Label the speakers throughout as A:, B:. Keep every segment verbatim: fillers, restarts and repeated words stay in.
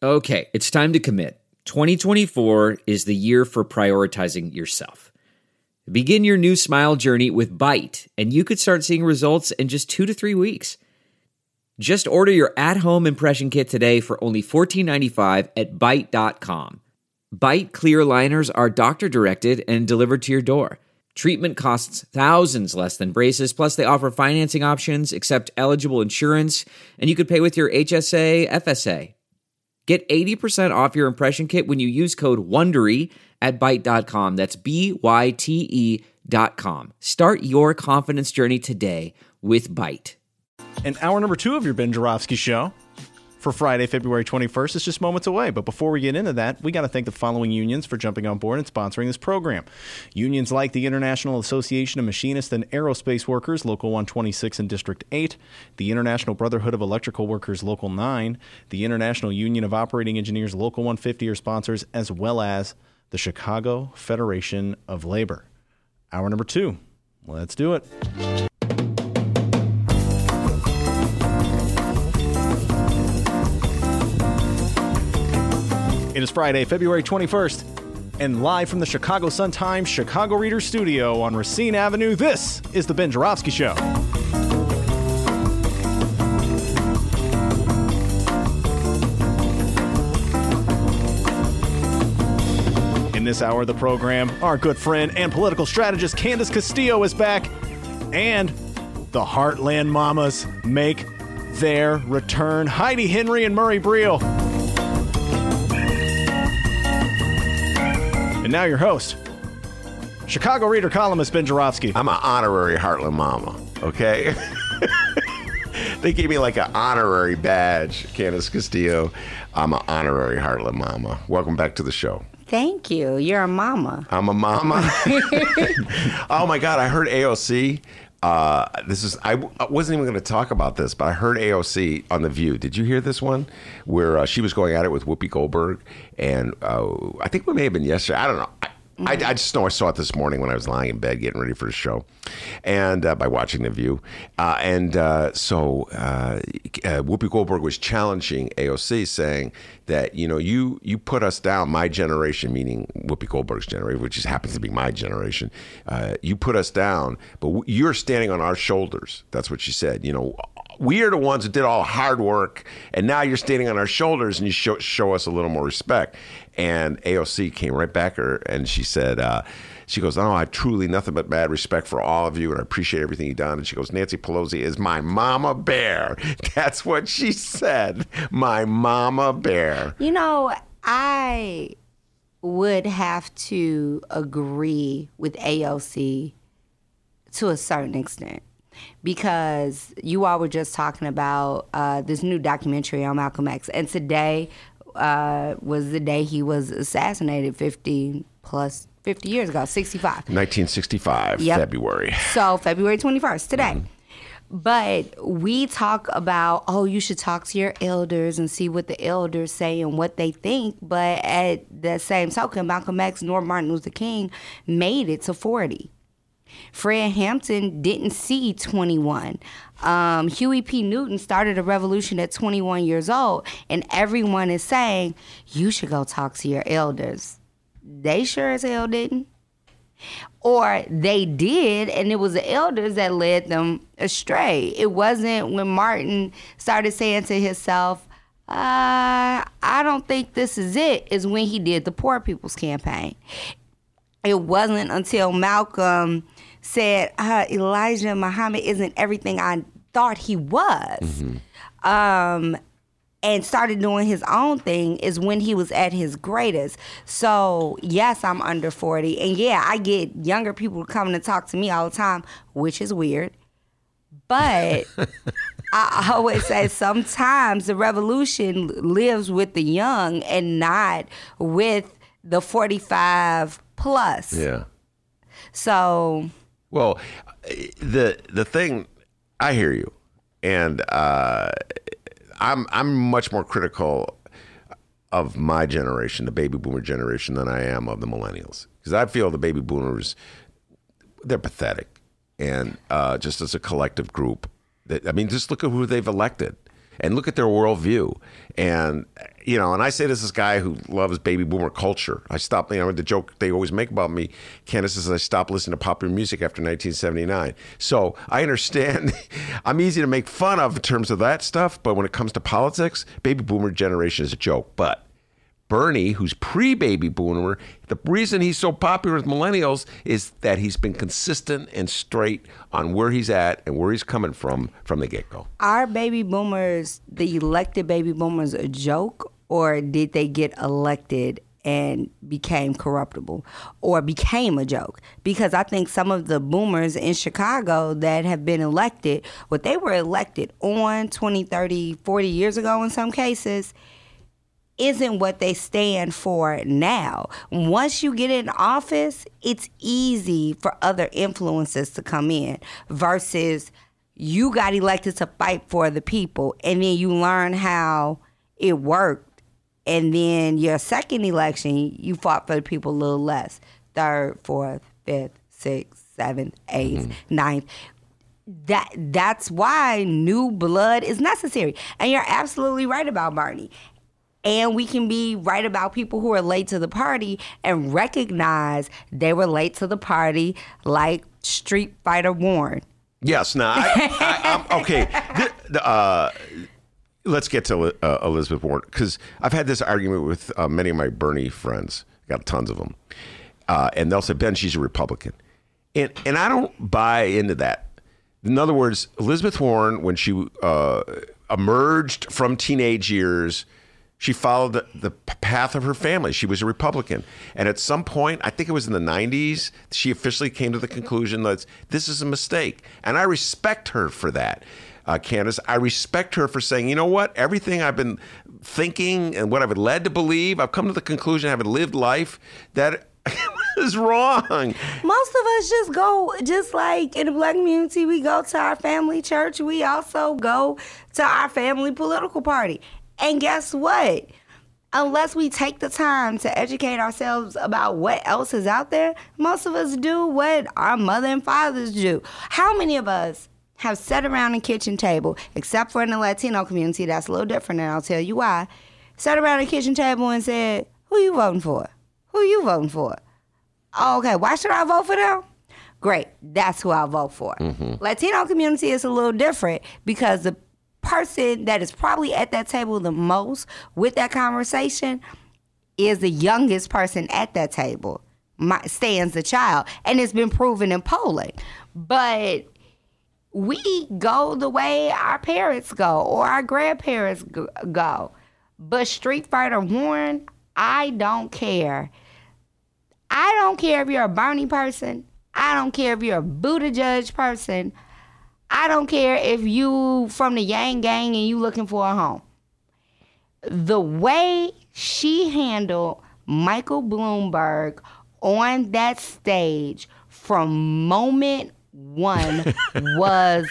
A: Okay, it's time to commit. twenty twenty-four is the year for prioritizing yourself. Begin your new smile journey with Byte, and you could start seeing results in just two to three weeks. Just order your at-home impression kit today for only fourteen ninety-five at byte dot com. Byte clear aligners are doctor-directed and delivered to your door. Treatment costs thousands less than braces, plus they offer financing options, accept eligible insurance, and you could pay with your H S A, F S A. Get eighty percent off your impression kit when you use code WONDERY at byte dot com. That's B Y T E dot com. Start your confidence journey today with Byte.
B: And hour number two of your Ben Joravsky Show for Friday, February twenty-first is just moments away. But before we get into that, we got to thank the following unions for jumping on board and sponsoring this program. Unions like the International Association of Machinists and Aerospace Workers, Local one twenty-six and District eight, the International Brotherhood of Electrical Workers, Local nine, the International Union of Operating Engineers, Local one fifty are sponsors, as well as the Chicago Federation of Labor. Hour number two. Let's do it. It is Friday, February twenty-first, and live from the Chicago Sun-Times Chicago Reader Studio on Racine Avenue, this is the Ben Joravsky Show. In this hour of the program, our good friend and political strategist Candace Castillo is back, and the Heartland Mamas make their return. Heidi Henry and Murray Briel. And now your host, Chicago Reader columnist Ben Joravsky.
C: I'm an honorary Heartland Mama, okay? They gave me like an honorary badge, Candace Castillo. I'm an honorary Heartland Mama. Welcome back to the show.
D: Thank you. You're a mama.
C: I'm a mama. Oh my God, I heard A O C. Uh, this is I, I wasn't even going to talk about this, but I heard A O C on The View. Did you hear this one? Where uh, she was going at it with Whoopi Goldberg, and uh, I think it may have been yesterday. I don't know. I, mm-hmm. I, I just know I saw it this morning when I was lying in bed getting ready for the show, and uh, by watching The View. Uh, and uh, so uh, uh, Whoopi Goldberg was challenging A O C, saying that, you know, you you put us down, my generation, meaning Whoopi Goldberg's generation, which just happens to be my generation. Uh, you put us down, but w- you're standing on our shoulders. That's what she said. You know, we are the ones that did all hard work, and now you're standing on our shoulders, and you show, show us a little more respect. And A O C came right back her, and she said, uh, she goes, oh, I have truly nothing but mad respect for all of you, and I appreciate everything you've done. And she goes, Nancy Pelosi is my mama bear. That's what she said, my mama bear.
D: You know, I would have to agree with A O C to a certain extent, because you all were just talking about uh, this new documentary on Malcolm X, and today uh, was the day he was assassinated, fifty plus fifty years ago, sixty-five.
C: nineteen sixty-five, yep. February.
D: So February twenty-first, today. Mm-hmm. But we talk about, oh, you should talk to your elders and see what the elders say and what they think. But at the same token, Malcolm X nor Martin Luther King made it to forty. Fred Hampton didn't see twenty-one. Um, Huey P. Newton started a revolution at twenty-one years old. And everyone is saying, you should go talk to your elders. They sure as hell didn't. Or they did, and it was the elders that led them astray. It wasn't when Martin started saying to himself, uh, I don't think this is it, is when he did the Poor People's Campaign. It wasn't until Malcolm said, uh, Elijah Muhammad isn't everything I thought he was. Mm-hmm. Um, and started doing his own thing is when he was at his greatest. So, yes, I'm under forty. And, yeah, I get younger people coming to talk to me all the time, which is weird. But I always say sometimes the revolution lives with the young and not with the forty-five plus.
C: Yeah.
D: So.
C: Well, the the thing, I hear you. And uh, I'm I'm much more critical of my generation, the baby boomer generation, than I am of the millennials. Because I feel the baby boomers, they're pathetic. And uh, just as a collective group, that, I mean, just look at who they've elected and look at their worldview. And, you know, and I say this as a guy who loves baby boomer culture. I stopped, you know, the joke they always make about me, Candace, is I stopped listening to popular music after nineteen seventy-nine. So I understand I'm easy to make fun of in terms of that stuff, but when it comes to politics, baby boomer generation is a joke. But Bernie, who's pre-baby boomer, the reason he's so popular with millennials is that he's been consistent and straight on where he's at and where he's coming from from the get-go.
D: Are baby boomers, the elected baby boomers, a joke, or did they get elected and became corruptible or became a joke? Because I think some of the boomers in Chicago that have been elected, what they were elected on twenty, thirty, forty years ago in some cases, isn't what they stand for now. Once you get in office, it's easy for other influences to come in versus you got elected to fight for the people and then you learn how it worked. And then your second election, you fought for the people a little less. Third, fourth, fifth, sixth, seventh, eighth, mm-hmm. ninth. That that's why new blood is necessary. And you're absolutely right about Bernie. And we can be right about people who are late to the party and recognize they were late to the party like Street Fighter Warren.
C: Yes, now, I, I, I'm, okay. The, the, uh, let's get to uh, Elizabeth Warren, because I've had this argument with uh, many of my Bernie friends. Got tons of them. Uh, and they'll say, Ben, she's a Republican. And, and I don't buy into that. In other words, Elizabeth Warren, when she uh, emerged from teenage years, she followed the, the path of her family. She was a Republican. And at some point, I think it was in the nineties, she officially came to the conclusion that this is a mistake. And I respect her for that, uh, Candace. I respect her for saying, you know what? Everything I've been thinking and what I've been led to believe, I've come to the conclusion, having lived life, that is wrong.
D: Most of us just go, just like in the Black community, we go to our family church. We also go to our family political party. And guess what? Unless we take the time to educate ourselves about what else is out there, most of us do what our mother and fathers do. How many of us have sat around a kitchen table, except for in the Latino community, that's a little different, and I'll tell you why, sat around a kitchen table and said, who you voting for? Who you voting for? Oh, okay, why should I vote for them? Great, that's who I'll vote for. Mm-hmm. Latino community is a little different because the person that is probably at that table the most with that conversation is the youngest person at that table, my, stands the child, and it's been proven in polling. But we go the way our parents go or our grandparents go. But Street Fighter Warren, I don't care. I don't care if you're a Bernie person. I don't care if you're a Buttigieg person. I don't care if you from the Yang Gang and you looking for a home. The way she handled Michael Bloomberg on that stage from moment one was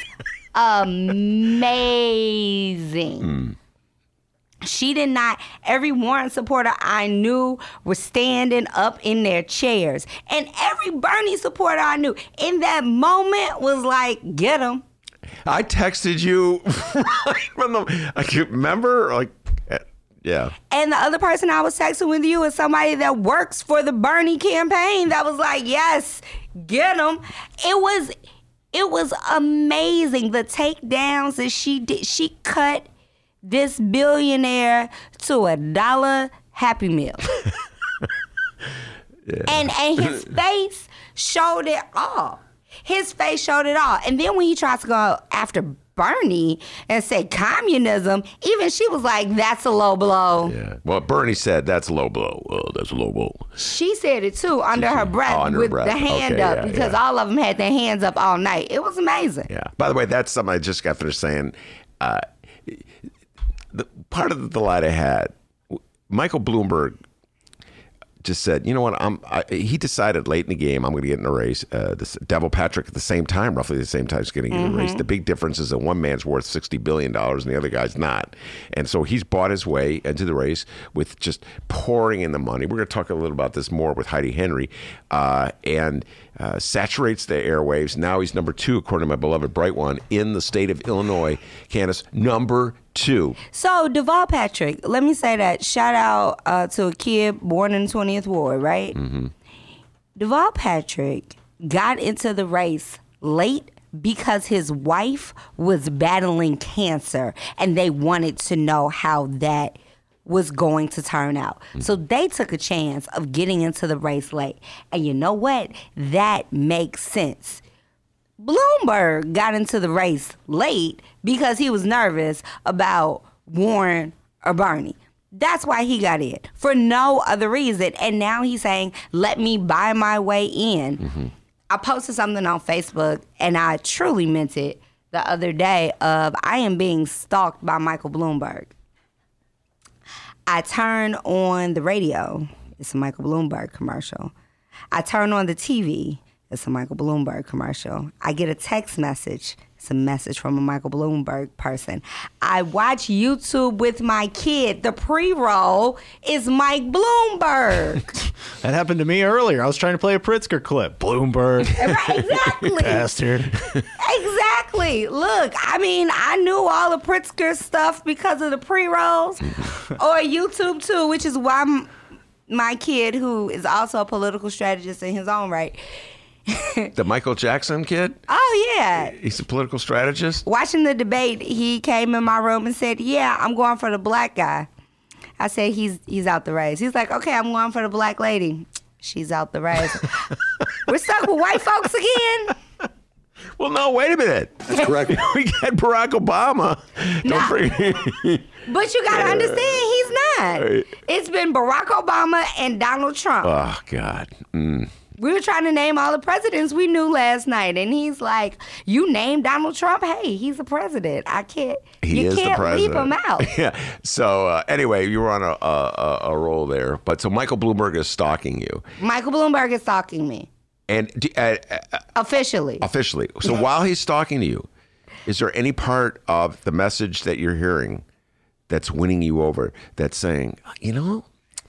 D: amazing. Mm. She did not, every Warren supporter I knew was standing up in their chairs. And every Bernie supporter I knew in that moment was like, get him.
C: I texted you right from the, I can remember, like, yeah.
D: And the other person I was texting with you is somebody that works for the Bernie campaign that was like, yes, get him. It was, it was amazing. The takedowns that she did, she cut this billionaire to a dollar Happy Meal. yeah. And and his face showed it all. His face showed it all. And then when he tries to go after Bernie and say communism, even she was like, that's a low blow.
C: Yeah. Well, Bernie said that's a low blow. Oh, that's a low blow.
D: She said it too under her breath, oh, under with her breath. the hand okay, up yeah, because yeah. all of them had their hands up all night. It was amazing.
C: Yeah. By the way, that's something I just got finished saying. Uh, the part of the light I had, Michael Bloomberg just said, you know what, I'm. I, he decided late in the game, I'm going to get in a race. Uh, this Devil Patrick at the same time, roughly the same time, is getting mm-hmm. in a race. The big difference is that one man's worth sixty billion dollars and the other guy's not. And so he's bought his way into the race with just pouring in the money. We're going to talk a little about this more with Heidi Henry. Uh, and uh, saturates the airwaves. Now he's number two, according to my beloved Bright One, in the state of Illinois. Candace, number two.
D: So, Deval Patrick, let me say that. Shout out uh, to a kid born in the twentieth Ward, right? Mm-hmm. Deval Patrick got into the race late because his wife was battling cancer and they wanted to know how that was going to turn out. Mm-hmm. So they took a chance of getting into the race late. And you know what? That makes sense. Bloomberg got into the race late because he was nervous about Warren or Bernie. That's why he got in, for no other reason. And now he's saying, let me buy my way in. Mm-hmm. I posted something on Facebook, and I truly meant it the other day of, I am being stalked by Michael Bloomberg. I turn on the radio. It's a Michael Bloomberg commercial. I turn on the T V. It's a Michael Bloomberg commercial. I get a text message. It's a message from a Michael Bloomberg person. I watch YouTube with my kid. The pre-roll is Mike Bloomberg.
B: That happened to me earlier. I was trying to play a Pritzker clip. Bloomberg.
D: Right, exactly.
B: Bastard.
D: Exactly. Look, I mean, I knew all the Pritzker stuff because of the pre-rolls or YouTube too, which is why m- my kid, who is also a political strategist in his own right,
C: The Michael Jackson kid?
D: Oh, yeah.
C: He's a political strategist?
D: Watching the debate, he came in my room and said, yeah, I'm going for the black guy. I said, he's he's out the race. He's like, okay, I'm going for the black lady. She's out the race. We're stuck with white folks again.
C: Well, no, wait a minute.
E: That's correct.
C: We got Barack Obama. Don't
D: Nah.
C: forget.
D: But you got to understand, he's not.
C: Right.
D: It's been Barack Obama and Donald Trump.
C: Oh, God. Mm.
D: We were trying to name all the presidents we knew last night, and he's like, "You named Donald Trump? Hey, he's a president. I can't.
C: He
D: you
C: is
D: can't
C: the president.
D: leave him out."
C: Yeah. So uh, anyway, you were on a, a a roll there, but so Michael Bloomberg is stalking you,
D: Michael Bloomberg is stalking me
C: and uh, uh,
D: officially.
C: officially. So while he's talking to you, is there any part of the message that you're hearing that's winning you over? That's saying, you know,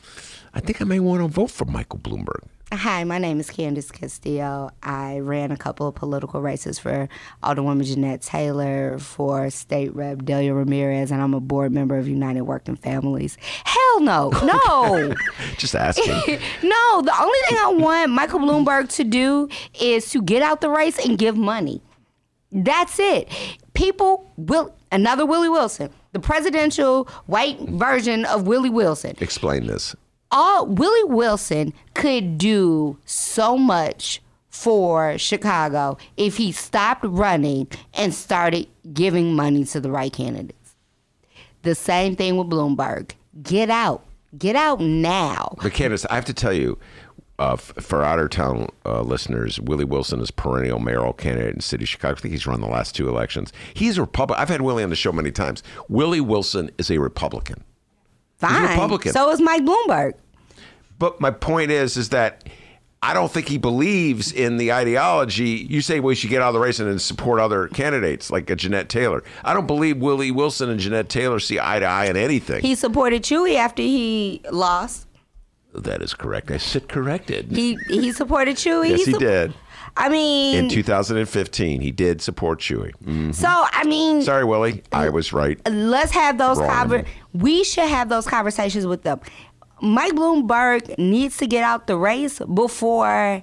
C: I think I may want to vote for Michael Bloomberg.
D: Hi, my name is Candace Castillo. I ran a couple of political races for Alderwoman Jeanette Taylor, for State Rep Delia Ramirez, and I'm a board member of United Working Families. Hell no, no.
C: Just asking.
D: No, the only thing I want Michael Bloomberg to do is to get out the race and give money. That's it. People will, another Willie Wilson, the presidential white version of Willie Wilson.
C: Explain this.
D: All Willie Wilson could do so much for Chicago if he stopped running and started giving money to the right candidates. The same thing with Bloomberg. Get out. Get out now.
C: But Candace, I have to tell you, uh, f- for Outer Town uh, listeners, Willie Wilson is perennial mayoral candidate in the city of Chicago. I think he's run the last two elections. He's a Republican. I've had Willie on the show many times. Willie Wilson is a Republican.
D: Fine.
C: He's a Republican.
D: So is Mike Bloomberg.
C: But my point is, is that I don't think he believes in the ideology. You say, well, we should get out of the race and then support other candidates like a Jeanette Taylor. I don't believe Willie Wilson and Jeanette Taylor see eye to eye on anything.
D: He supported Chewy after he lost.
C: That is correct. I sit corrected.
D: He he supported Chewy.
C: yes, he,
D: su-
C: did.
D: I mean,
C: In two thousand fifteen, he did support Chewy. Mm.
D: so I mean,
C: Sorry, Willie. I was right.
D: let's have those
C: Wrong.
D: conver- We should have those conversations with them. Mike Bloomberg needs to get out the race before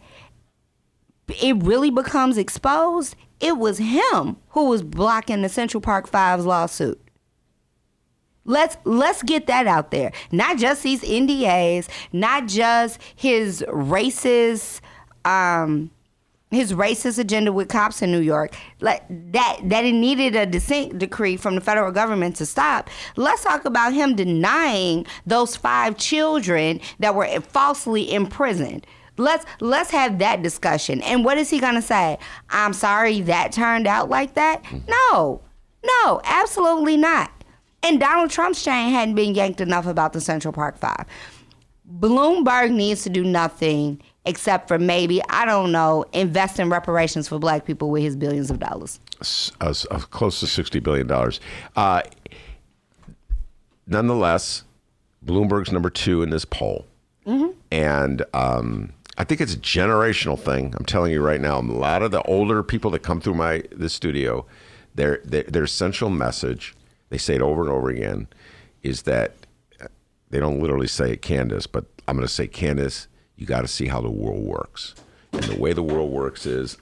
D: it really becomes exposed. It was him who was blocking the Central Park Five's lawsuit. Let's let's get that out there. Not just these N D As, not just his racist um, his racist agenda with cops in New York, like that that it needed a dissent decree from the federal government to stop. Let's talk about him denying those five children that were falsely imprisoned. Let's let's have that discussion. And what is he gonna say? I'm sorry that turned out like that? No, no, absolutely not. And Donald Trump's chain hadn't been yanked enough about the Central Park Five. Bloomberg needs to do nothing except for maybe, I don't know, invest in reparations for black people with his billions of dollars.
C: Uh, uh, close to sixty billion dollars. Uh, nonetheless, Bloomberg's number two in this poll. Mm-hmm. And um, I think it's a generational thing. I'm telling you right now, a lot of the older people that come through my this studio, their, their, their essential message they say it over and over again, is that they don't literally say it, Candace, but I'm going to say, Candace, you got to see how the world works. And the way the world works is...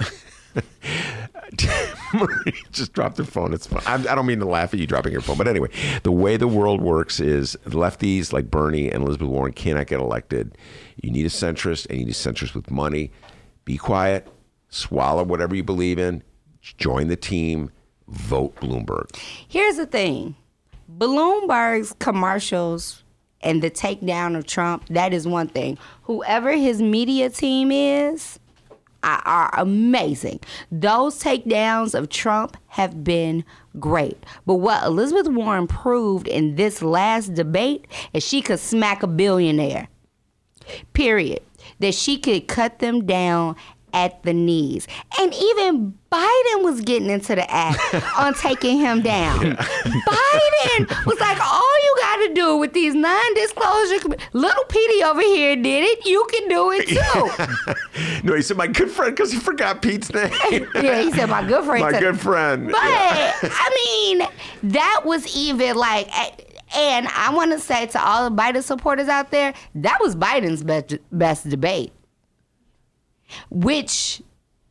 C: Marie just dropped her phone. It's fun. I, I don't mean to laugh at you dropping your phone, but anyway, the way the world works is lefties like Bernie and Elizabeth Warren cannot get elected. You need a centrist, and you need a centrist with money. Be quiet, swallow whatever you believe in, join the team, vote Bloomberg.
D: Here's the thing. Bloomberg's commercials and the takedown of Trump, that is one thing. Whoever his media team is, are amazing. Those takedowns of Trump have been great. But what Elizabeth Warren proved in this last debate is she could smack a billionaire. Period. That she could cut them down at the knees. And even Biden was getting into the act on taking him down. Biden was like, all you got to do with these non-disclosure, com- little Petey over here did it, you can do it too.
C: No, he said my good friend because he forgot Pete's name.
D: Yeah, he said my good friend.
C: My
D: said,
C: good friend.
D: But,
C: yeah.
D: I mean, that was even like... And I want to say to all the Biden supporters out there, that was Biden's best, best debate. Which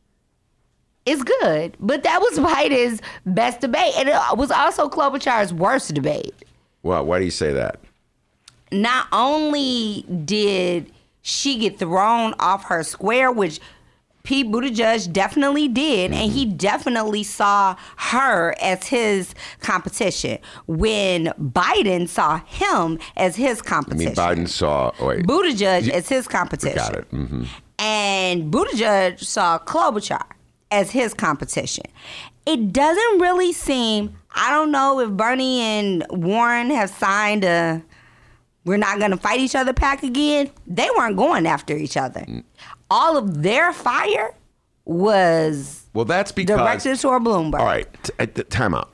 D: is good, but that was Biden's best debate. And it was also Klobuchar's worst debate.
C: Well, why do you say that?
D: Not only did she get thrown off her square, which Pete Buttigieg definitely did, and he definitely saw her as his competition when Biden saw him as his competition.
C: I mean, Biden saw... Oh, wait.
D: Buttigieg as his competition.
C: Got it. Mm-hmm.
D: And Buttigieg saw Klobuchar as his competition. It doesn't really seem... I don't know if Bernie and Warren have signed a we're not going to fight each other pact again. They weren't going after each other. Mm. All of their fire was
C: well, that's because,
D: directed toward Bloomberg.
C: All right, t- t- time out.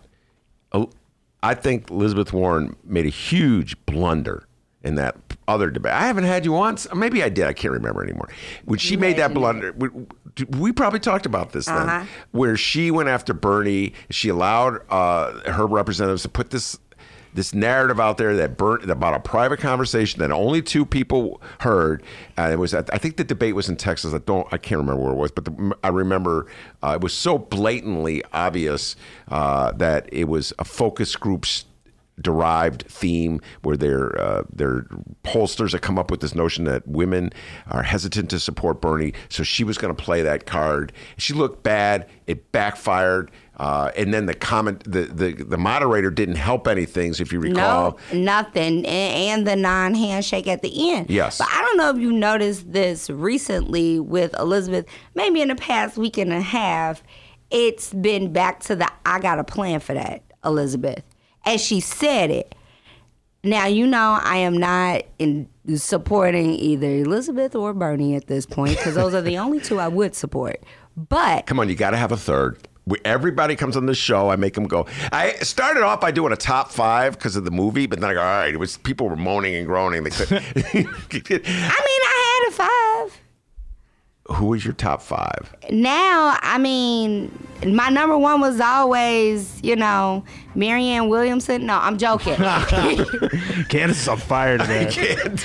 C: I think Elizabeth Warren made a huge blunder in that other debate. I haven't had you on. Maybe I did. I can't remember anymore. When she you made that blunder, we, we probably talked about this then, uh-huh. where she went after Bernie. She allowed uh, her representatives to put this this narrative out there that burnt about a private conversation that only two people heard. And it was, I think the debate was in Texas. I don't, I can't remember where it was, but the, I remember uh, it was so blatantly obvious uh, that it was a focus group's derived theme where their uh, their pollsters have come up with this notion that women are hesitant to support Bernie. So she was going to play that card. She looked bad. It backfired. Uh, and then the comment, the, the, the moderator didn't help anything, so if you recall.
D: No, nothing. And, and the non-handshake at the end.
C: Yes.
D: But I don't know if you noticed this recently with Elizabeth, maybe in the past week and a half, it's been back to the I got a plan for that, Elizabeth. And she said it. Now, you know, I am not in supporting either Elizabeth or Bernie at this point, because those are the only two I would support. But
C: come on, you got to have a third. Everybody comes on this show. I make them go. I started off by doing a top five because of the movie, but then I go, all right, it was people were moaning and groaning. They could,
D: I mean, I had a five.
C: Who was your top five?
D: Now, I mean, my number one was always, you know, Marianne Williamson. No, I'm joking.
B: Candace is on fire today.
C: I can't.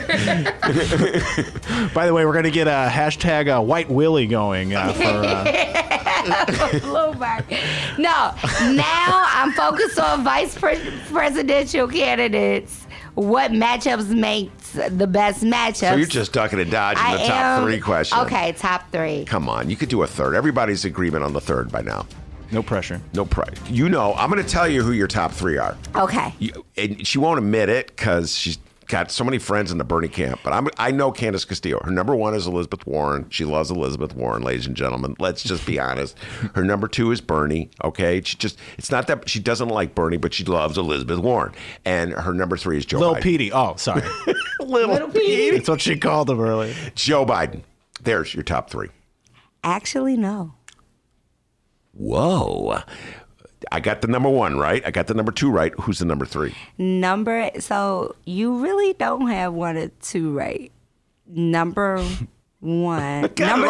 B: By the way, we're going to get a hashtag uh, White Willie going uh, for... Uh...
D: Bloomberg. No, now I'm focused on vice pre- presidential candidates. What matchups makes the best matchups?
C: So you're just ducking and dodging I the top
D: am,
C: three question.
D: Okay, top three.
C: Come on, you could do a third. Everybody's agreement on the third by now.
B: No pressure.
C: No pressure. You know, I'm going to tell you who your top three are.
D: Okay.
C: You, and she won't admit it because she's got so many friends in the Bernie camp, but I'm, I know Candace Castillo. Her number one is Elizabeth Warren. She loves Elizabeth Warren, ladies and gentlemen. Let's just be honest. Her number two is Bernie, okay? She just, it's not that she doesn't like Bernie, but she loves Elizabeth Warren. And her number three is Joe
B: Lil
C: Biden.
B: Petey. Oh, sorry.
C: Little, Little Petey.
B: That's what she called him earlier.
C: Joe Biden. There's your top three.
D: Actually, no.
C: Whoa. I got the number one right. I got the number two right. Who's the number three?
D: Number, so you really don't have one or two right. Number one. Number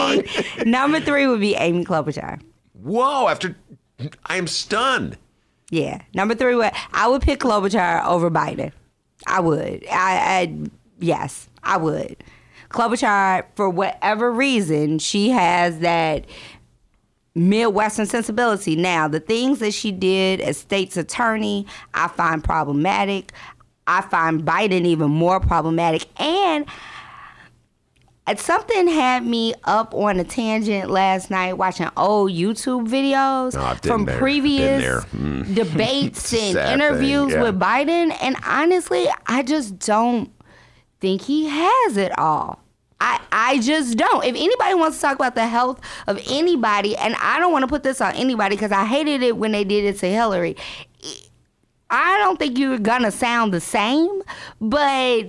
D: three. Number three would be Amy Klobuchar.
C: Whoa, after, I am stunned.
D: Yeah. Number three, would I would pick Klobuchar over Biden. I would. I, I yes, I would. Klobuchar, for whatever reason, she has that Midwestern sensibility. Now, the things that she did as state's attorney, I find problematic. I find Biden even more problematic. And something had me up on a tangent last night watching old YouTube videos
C: oh,
D: from
C: there.
D: previous
C: mm.
D: debates and
C: Sad
D: interviews
C: thing, yeah.
D: with Biden. And honestly, I just don't think he has it all. I, I just don't. If anybody wants to talk about the health of anybody, and I don't want to put this on anybody because I hated it when they did it to Hillary, I don't think you're going to sound the same, but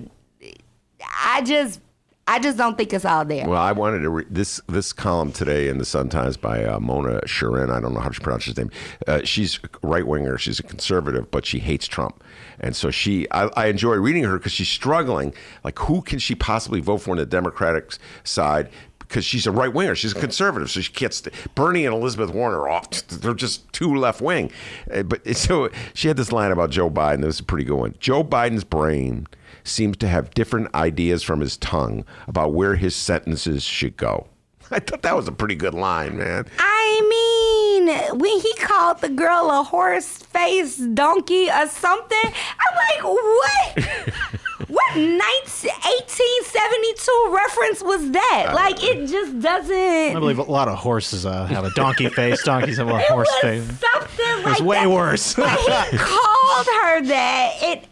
D: I just... I just don't think it's all there.
C: Well, I wanted to read this this column today in the Sun-Times by uh, Mona Sharin. I don't know how to pronounce his name. Uh, she's a right-winger. She's a conservative, but she hates Trump. And so she, I, I enjoy reading her because she's struggling. Like, who can she possibly vote for on the Democratic side? Because she's a right-winger. She's a conservative, so she can't st- Bernie and Elizabeth Warren are off. They're just too left-wing. Uh, but so she had this line about Joe Biden. This is a pretty good one. Joe Biden's brain seems to have different ideas from his tongue about where his sentences should go. I thought that was a pretty good line, man.
D: I mean, when he called the girl a horse-faced donkey or something, I'm like, what? What eighteen seventy-two reference was that? Like, it just doesn't...
B: I believe a lot of horses uh, have a donkey face. Donkeys have a
D: it
B: horse
D: was
B: face.
D: something like
B: It's way
D: that.
B: worse.
D: When he called her that, it...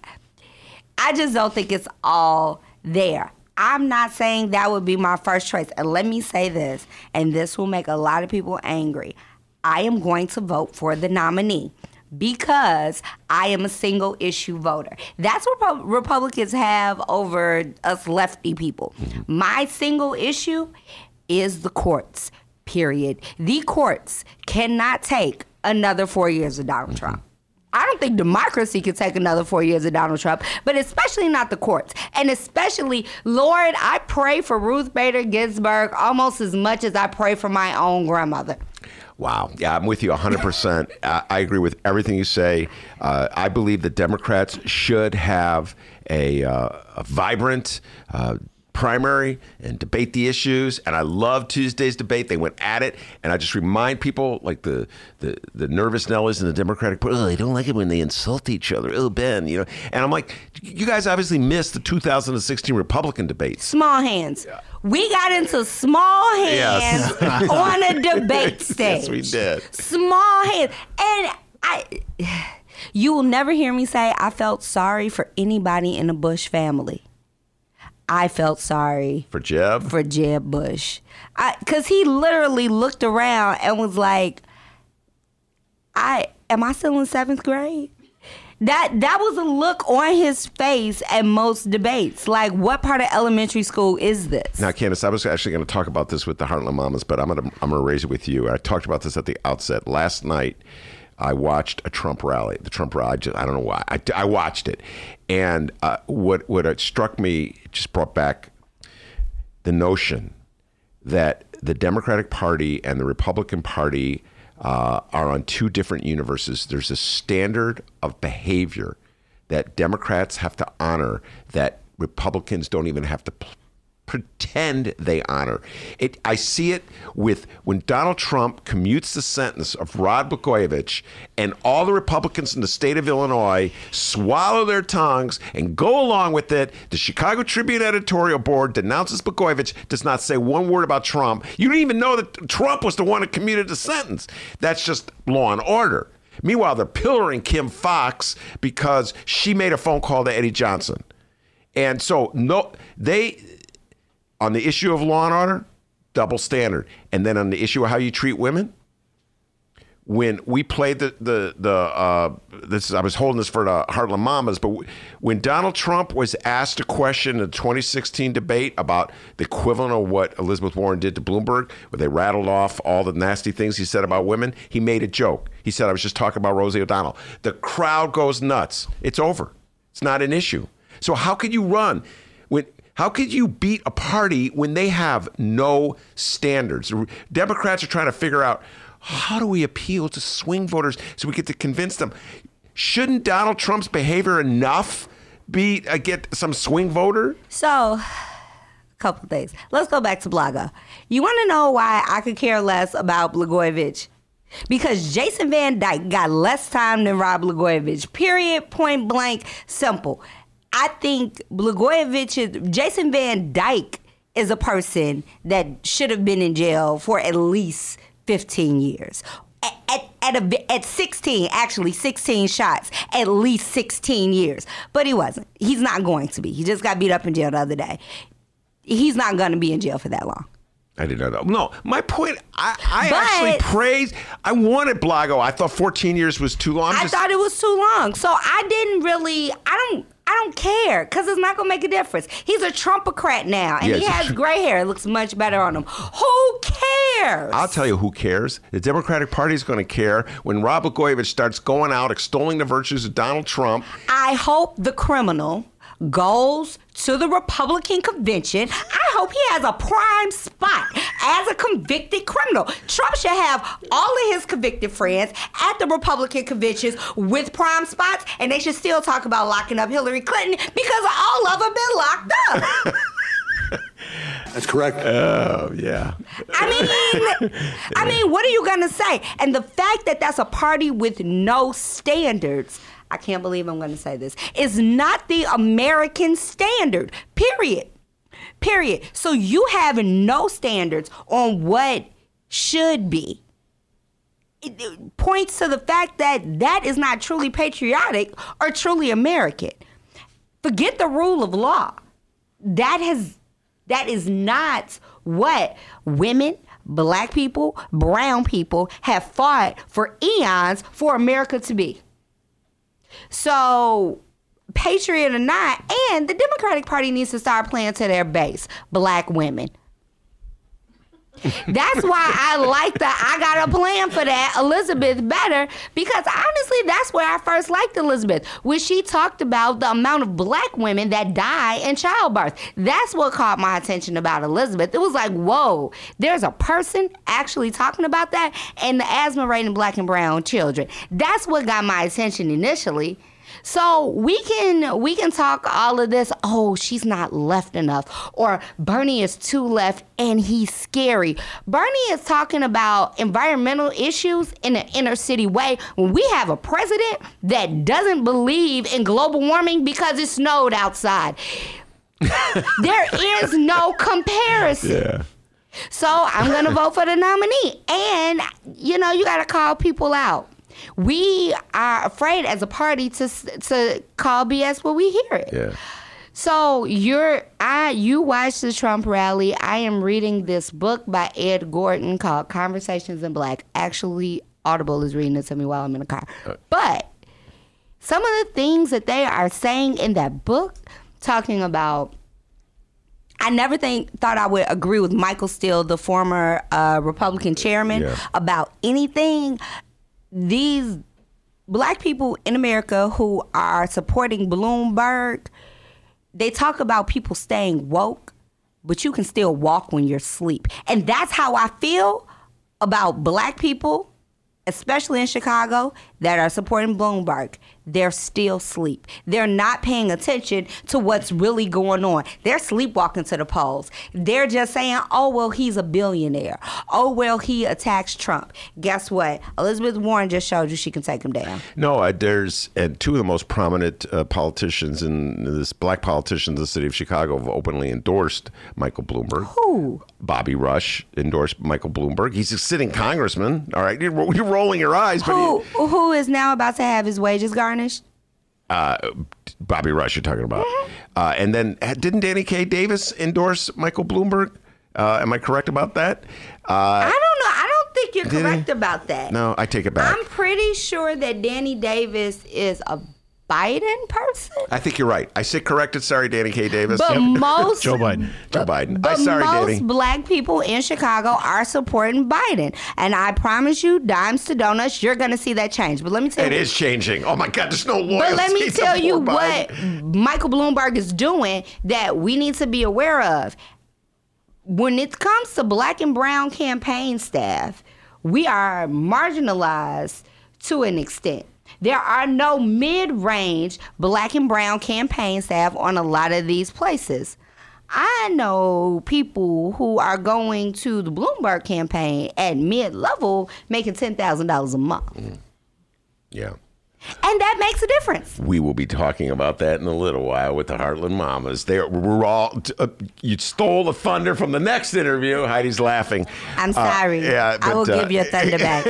D: I just don't think it's all there. I'm not saying that would be my first choice. And let me say this, and this will make a lot of people angry. I am going to vote for the nominee because I am a single issue voter. That's what Republicans have over us lefty people. My single issue is the courts, period. The courts cannot take another four years of Donald Trump. I don't think democracy could take another four years of Donald Trump, but especially not the courts. And especially, Lord, I pray for Ruth Bader Ginsburg almost as much as I pray for my own grandmother.
C: Wow. Yeah, I'm with you one hundred percent. I, I agree with everything you say. Uh, I believe that Democrats should have a, uh, a vibrant uh, primary and debate the issues. And I love Tuesday's debate. They went at it. And I just remind people, like the the, the nervous Nellies in the Democratic Party, oh, they don't like it when they insult each other. Oh, Ben, you know. And I'm like, you guys obviously missed the two thousand sixteen Republican debates.
D: Small hands. Yeah. We got into small hands yes. on a debate stage.
C: Yes, we did.
D: Small hands. And I... You will never hear me say I felt sorry for anybody in the Bush family. I felt sorry
C: for Jeb
D: for Jeb Bush, because he literally looked around and was like, "I am I still in seventh grade?" That that was a look on his face at most debates. Like, what part of elementary school is this?
C: Now, Candace, I was actually going to talk about this with the Heartland Mamas, but I'm going to I'm going to raise it with you. I talked about this at the outset last night. I watched a Trump rally. The Trump rally, I, just, I don't know why. I, I watched it. And uh, what, what it struck me, just brought back the notion that the Democratic Party and the Republican Party uh, are on two different universes. There's a standard of behavior that Democrats have to honor that Republicans don't even have to p- pretend they honor. It. I see it with when Donald Trump commutes the sentence of Rod Blagojevich and all the Republicans in the state of Illinois swallow their tongues and go along with it. The Chicago Tribune editorial board denounces Blagojevich, does not say one word about Trump. You didn't even know that Trump was the one who commuted the sentence. That's just law and order. Meanwhile, they're pillaring Kim Foxx because she made a phone call to Eddie Johnson. And so no, they... On the issue of law and order, double standard. And then on the issue of how you treat women, when we played the, the, the uh, this, I was holding this for the Heartland Mamas, but w- when Donald Trump was asked a question in the twenty sixteen debate about the equivalent of what Elizabeth Warren did to Bloomberg, where they rattled off all the nasty things he said about women, he made a joke. He said, I was just talking about Rosie O'Donnell. The crowd goes nuts. It's over. It's not an issue. So how could you run when... How could you beat a party when they have no standards? Democrats are trying to figure out, how do we appeal to swing voters so we get to convince them? shouldn't Donald Trump's behavior enough be uh, get some swing voter?
D: So, a couple things. Let's go back to Blago. You want to know why I could care less about Blagojevich? Because Jason Van Dyke got less time than Rod Blagojevich. Period, point blank, simple. I think Blagojevich, Jason Van Dyke is a person that should have been in jail for at least fifteen years. At, at, at, a, at sixteen, actually sixteen shots, at least sixteen years. But he wasn't. He's not going to be. He just got beat up in jail the other day. He's not going to be in jail for that long.
C: I didn't know that. No, my point, I, I
D: But-
C: actually praised, I wanted Blago. I thought fourteen years was too long. I'm
D: I
C: just-
D: thought it was too long. So I didn't really, I don't, I don't care because it's not going to make a difference. He's a Trumpocrat now and
C: Yeah,
D: he
C: it's a
D: has
C: tr-
D: gray hair. It looks much better on him. Who cares?
C: I'll tell you who cares. The Democratic Party is going to care when Rod Blagojevich starts going out extolling the virtues of Donald Trump.
D: I hope the criminal goes to the Republican convention. I hope he has a prime spot as a convicted criminal. Trump should have all of his convicted friends at the Republican conventions with prime spots, and they should still talk about locking up Hillary Clinton because all of them been locked up.
E: That's correct.
C: Oh, yeah.
D: I mean, I mean, what are you gonna say? And the fact that that's a party with no standards, I can't believe I'm gonna say this, is not the American standard. Period. Period. So you have no standards on what should be. It, it points to the fact that that is not truly patriotic or truly American. Forget the rule of law. That has that is not what women, black people, brown people have fought for eons for America to be. So, patriot or not, and the Democratic Party needs to start playing to their base, black women. That's why I like the I got a plan for that Elizabeth better, because honestly, that's where I first liked Elizabeth, when she talked about the amount of black women that die in childbirth. That's what caught my attention about Elizabeth. It was like, whoa, there's a person actually talking about that, and the asthma rate in black and brown children. That's what got my attention initially. So we can we can talk all of this, oh, she's not left enough, or Bernie is too left and he's scary. Bernie is talking about environmental issues in an inner city way when we have a president that doesn't believe in global warming because it snowed outside. There is no comparison.
C: Yeah.
D: So I'm going to vote for the nominee. And, you know, you got to call people out. We are afraid as a party to to call B S when we hear it.
C: Yeah.
D: So you're I you watched the Trump rally. I am reading this book by Ed Gordon called Conversations in Black. Actually, Audible is reading it to me while I'm in the car. Uh, but some of the things that they are saying in that book, talking about, I never think thought I would agree with Michael Steele, the former uh, Republican chairman,
C: yeah.
D: about anything. These black people in America who are supporting Bloomberg, they talk about people staying woke, but you can still walk when you're asleep. And that's how I feel about black people, especially in Chicago, that are supporting Bloomberg. They're still asleep. They're not paying attention to what's really going on. They're sleepwalking to the polls. They're just saying, oh, well, he's a billionaire. Oh, well, he attacks Trump. Guess what? Elizabeth Warren just showed you she can take him down.
C: No, uh, there's and two of the most prominent uh, politicians in this black politicians in the city of Chicago have openly endorsed Michael Bloomberg.
D: Who?
C: Bobby Rush endorsed Michael Bloomberg. He's a sitting congressman. All right, you're, you're rolling your eyes, but
D: Who,
C: he,
D: who is now about to have his wages garnished?
C: Uh, Bobby Rush, you're talking about.
D: Mm-hmm.
C: Uh, and then didn't Danny K. Davis endorse Michael Bloomberg? Uh, am I correct about that? Uh,
D: I don't know. I don't think you're
C: Did
D: correct
C: he?
D: about that.
C: No, I take it back.
D: I'm pretty sure that Danny Davis is a Biden person.
C: I think you're right. I sit corrected. Sorry, Danny K. Davis.
D: But most
B: Joe Biden.
C: Joe Biden.
D: But
C: I'm sorry,
D: most
C: Danny.
D: black people in Chicago are supporting Biden. And I promise you, dimes to donuts, you're going to see that change. But let me tell
C: It
D: you.
C: is changing. Oh, my God. There's no loyalty.
D: But let me
C: to
D: tell
C: poor
D: you
C: Biden.
D: what Michael Bloomberg is doing that we need to be aware of. When it comes to black and brown campaign staff, we are marginalized to an extent. There are no mid-range black and brown campaign staff on a lot of these places. I know people who are going to the Bloomberg campaign at mid-level making ten thousand dollars a month.
C: Mm. Yeah.
D: And that makes a difference.
C: We will be talking about that in a little while with the Heartland Mamas. They we're all uh, you stole the thunder from the next interview. Heidi's laughing.
D: I'm sorry.
C: Uh, yeah, but,
D: I will
C: uh,
D: give your thunder back.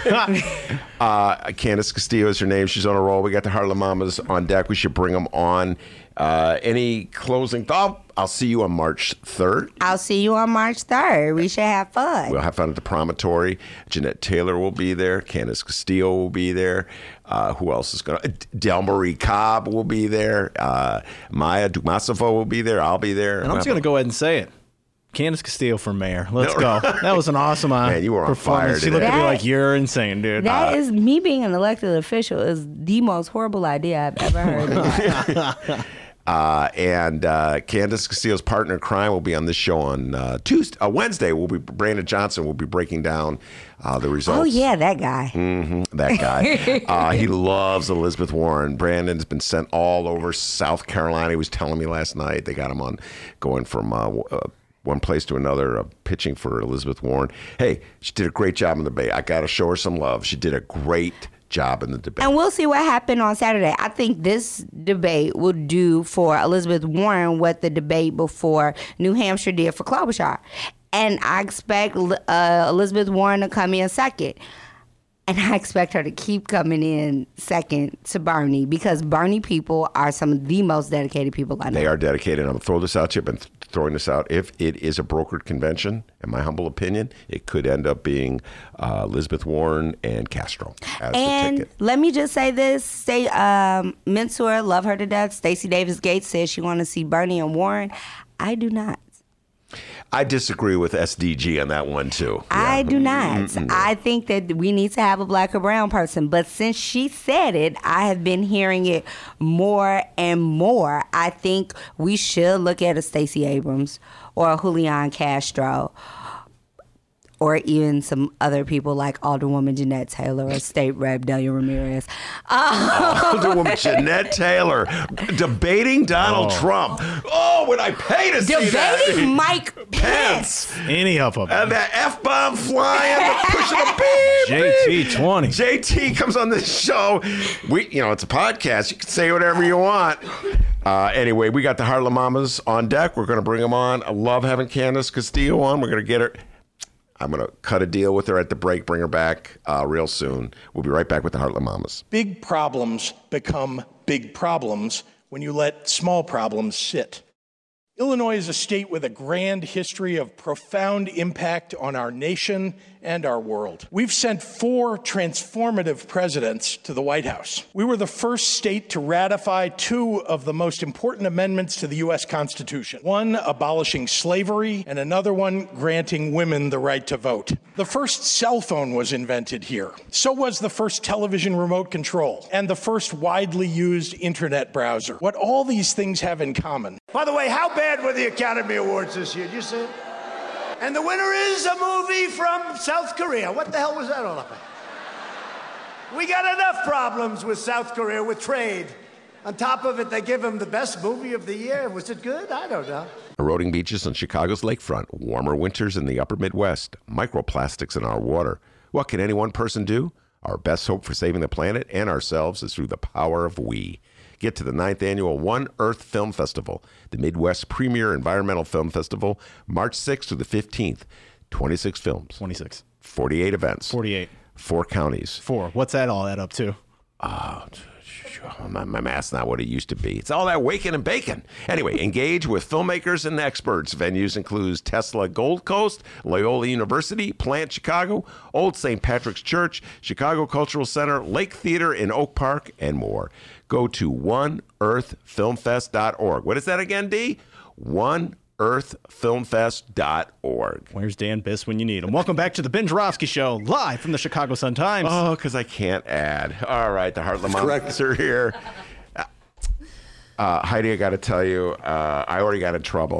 C: uh, Candace Castillo is her name. She's on a roll. We got the Heartland Mamas on deck. We should bring them on. Uh, any closing thought? I'll see you on March third.
D: I'll see you on March third. We should have fun.
C: We'll have fun at the Promontory. Jeanette Taylor will be there. Candace Castillo will be there. Uh, who else is going to? Del Marie Cobb will be there. Uh, Maya Dumasavo will be there. I'll be there.
B: And I'm just going to go ahead and say it. Candace Castillo for mayor. Let's go. That was an awesome uh,
C: Man, you were on
B: performance.
C: fire
B: She looked at me
D: That-
B: like, you're insane, dude.
D: That
B: Uh,
D: is me being an elected official is the most horrible idea I've ever heard. in my life.
C: Uh, and uh, Candace Castillo's partner in crime will be on this show on uh, Tuesday, uh, Wednesday. Will be Brandon Johnson will be breaking down uh, the results.
D: Oh yeah, that guy.
C: Mm-hmm, that guy. uh, he loves Elizabeth Warren. Brandon's been sent all over South Carolina. He was telling me last night they got him on going from uh, uh, one place to another, uh, pitching for Elizabeth Warren. Hey, she did a great job in the debate. I got to show her some love. She did a great job in the debate.
D: And we'll see what happened on Saturday. I think this debate will do for Elizabeth Warren what the debate before New Hampshire did for Klobuchar. And I expect uh, Elizabeth Warren to come in second. And I expect her to keep coming in second to Bernie because Bernie people are some of the most dedicated people I know.
C: They are dedicated. I'm going to throw this out to you. I've been th- throwing this out. If it is a brokered convention, in my humble opinion, it could end up being uh, Elizabeth Warren and Castro as
D: And
C: the ticket.
D: let me just say this. Say, um, Mansour, love her to death. Stacey Davis Gates says she want to see Bernie and Warren. I do not.
C: I disagree with S D G on that one, too.
D: I
C: Yeah.
D: do not.
C: Mm-mm.
D: I think that we need to have a black or brown person. But since she said it, I have been hearing it more and more. I think we should look at a Stacey Abrams or a Julian Castro or even some other people like Alderwoman Jeanette Taylor or State Rep Delia Ramirez. Uh,
C: Alderwoman Jeanette Taylor debating Donald
B: Oh.
C: Trump. Oh, would I pay to see that?
D: debating Mike
C: Pence.
D: Pence.
B: any of them.
C: And that F-bomb flying, the pushing the beep.
B: J T twenty.
C: J T comes on this show. We, you know, it's a podcast. You can say whatever you want. Uh, anyway, we got the Heartland Mamas on deck. We're going to bring them on. I love having Candace Castillo on. We're going to get her. I'm going to cut a deal with her at the break, bring her back uh, real soon. We'll be right back with the Heartland Mamas.
F: Big problems become big problems when you let small problems sit. Illinois is a state with a grand history of profound impact on our nation and our world. We've sent four transformative presidents to the White House. We were the first state to ratify two of the most important amendments to the U S Constitution, one abolishing slavery and another one granting women the right to vote. The first cell phone was invented here. So was the first television remote control and the first widely used internet browser. What all these things have in common.
G: By the way, how bad were the Academy Awards this year? Did you see it? And the winner is a movie from South Korea. What the hell was that all about? We got enough problems with South Korea with trade. On top of it, they give him the best movie of the year. Was it good? I don't know.
C: Eroding beaches on Chicago's lakefront, warmer winters in the upper Midwest, microplastics in our water. What can any one person do? Our best hope for saving the planet and ourselves is through the power of we. Get to the ninth annual One Earth Film Festival, the Midwest's premier environmental film festival, March sixth through the fifteenth. twenty-six films,
B: twenty-six.
C: forty-eight events,
B: forty-eight.
C: four counties.
B: Four. What's that all add up to?
C: Oh, my, my math's not what it used to be. It's all that waking and bacon. Anyway, engage with filmmakers and experts. Venues include Tesla Gold Coast, Loyola University, Plant Chicago, Old Saint Patrick's Church, Chicago Cultural Center, Lake Theater in Oak Park, and more. Go to one earth film fest dot org. What is that again, D? one earth film fest dot org.
B: Where's Dan Biss when you need him? Welcome back to the Ben Joravsky Show, live from the Chicago Sun-Times.
C: Oh, because I can't add. All right, the Heartland Mamas are here. Uh, Heidi, I got to tell you, uh, I already got in trouble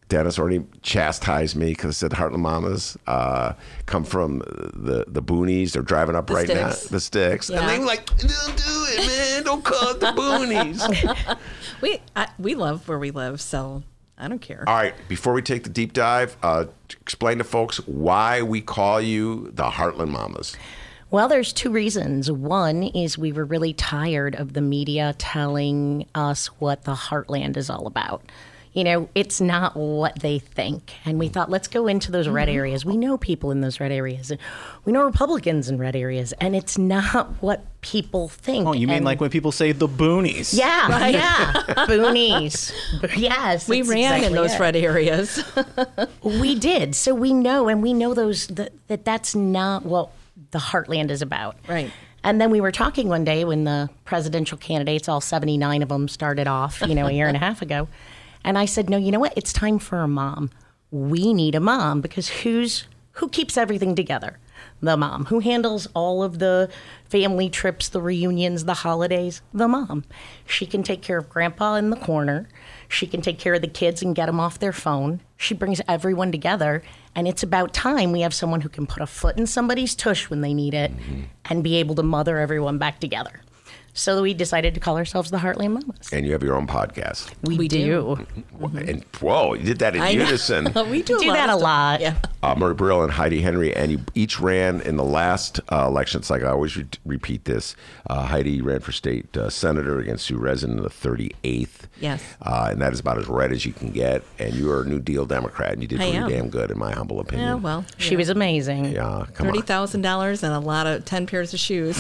C: Dennis already chastised me because I said Heartland Mamas uh, come from the, the boonies. They're driving up
H: The
C: right
H: sticks.
C: now. The sticks.
H: Yeah.
C: And they were like, don't do it, man. Don't call it the boonies.
H: We I, we love where we live, so I don't care.
C: All right. Before we take the deep dive, uh, explain to folks why we call you the Heartland Mamas.
I: Well, there's two reasons. One is we were really tired of the media telling us what the heartland is all about. You know, it's not what they think. And we thought, let's go into those red areas. We know people in those red areas. And we know Republicans in red areas. And it's not what people think.
B: Oh, you mean
I: and
B: like when people say the boonies?
I: Yeah, right. yeah. Boonies. Yes.
H: We
I: that's
H: ran in
I: exactly
H: those
I: it.
H: red areas.
I: We did. So we know, and we know those that, that that's not what the heartland is about.
H: Right.
I: And then we were talking one day when the presidential candidates, all seventy-nine of them, started off, you know, a year and a half ago. And I said, no, you know what? It's time for a mom. We need a mom because who's who keeps everything together? The mom. Who handles all of the family trips, the reunions, the holidays? The mom. She can take care of grandpa in the corner. She can take care of the kids and get them off their phone. She brings everyone together. And it's about time we have someone who can put a foot in somebody's tush when they need it mm-hmm. and be able to mother everyone back together. So we decided to call ourselves the Heartland Mamas.
C: And you have your own podcast.
I: We,
H: We
I: do.
H: do.
C: Mm-hmm. And whoa, you did that in
H: I know.
C: unison.
H: we do,
I: We do
H: a lot
I: that
H: of
I: a
H: stuff.
I: lot.
H: Yeah.
C: Uh, Murray Brill and Heidi Henry, and you each ran in the last uh, election cycle. I always re- repeat this. Uh, Heidi ran for state uh, senator against Sue Rezin in the thirty-eighth.
H: Yes.
C: Uh, and that is about as red as you can get. And you are a New Deal Democrat, and you did
H: I
C: pretty
H: am.
C: damn good, in my humble opinion.
H: Yeah, well.
I: She was amazing.
C: Yeah, come
H: Thirty
C: on.
H: thousand dollars and a lot of ten pairs of shoes.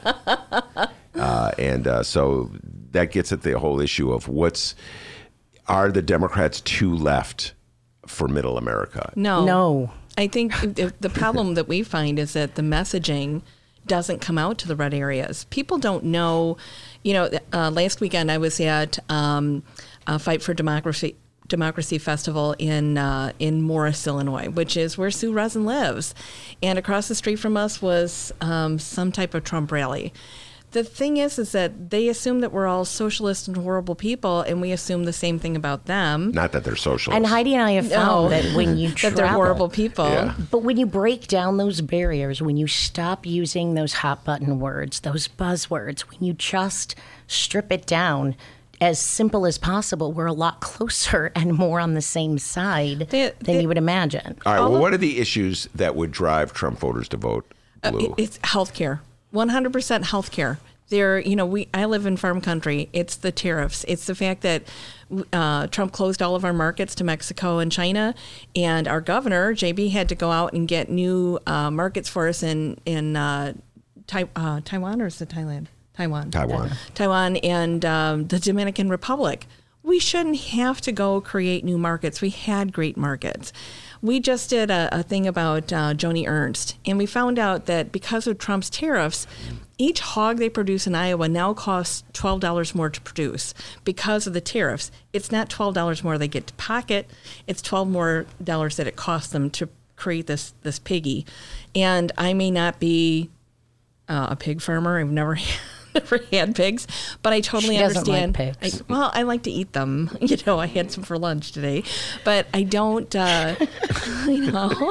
C: Uh, and uh, so that gets at the whole issue of what's are the Democrats too left for Middle America?
H: No.
I: No.
H: I think the the problem that we find is that the messaging doesn't come out to the red areas. People don't know. You know, uh, last weekend I was at um, a Fight for Democracy Democracy Festival in uh, in Morris, Illinois, which is where Sue Rezin lives, and across the street from us was um, some type of Trump rally. The thing is, is that they assume that we're all socialist and horrible people, and we assume the same thing about them.
C: Not that they're socialists.
I: And Heidi and I have found
H: No.
I: that when you
H: that
I: travel,
H: they're horrible people.
C: Yeah.
I: but when you break down those barriers, when you stop using those hot button words, those buzzwords, when you just strip it down as simple as possible, we're a lot closer and more on the same side
H: They-
I: than
H: they-
I: you would imagine.
C: All right. Well, what are the issues that would drive Trump voters to vote blue?
H: Uh, it's healthcare, one hundred percent healthcare. There, you know, we I live in farm country. It's the tariffs. It's the fact that uh, Trump closed all of our markets to Mexico and China, and our governor J B had to go out and get new uh, markets for us in in uh, Tai- uh, Taiwan or is it Thailand? Taiwan.
C: Taiwan.
H: Taiwan and um, the Dominican Republic. We shouldn't have to go create new markets. We had great markets. We just did a, a thing about uh, Joni Ernst, and we found out that because of Trump's tariffs, each hog they produce in Iowa now costs twelve dollars more to produce because of the tariffs. It's not twelve dollars more they get to pocket. It's twelve more dollars that it costs them to create this this piggy. And I may not be uh, a pig farmer. I've never never had pigs, but I totally
I: She doesn't like
H: understand.
I: pigs.
H: I, well, I like to eat them. You know, I had some for lunch today, but I don't. Uh, you know,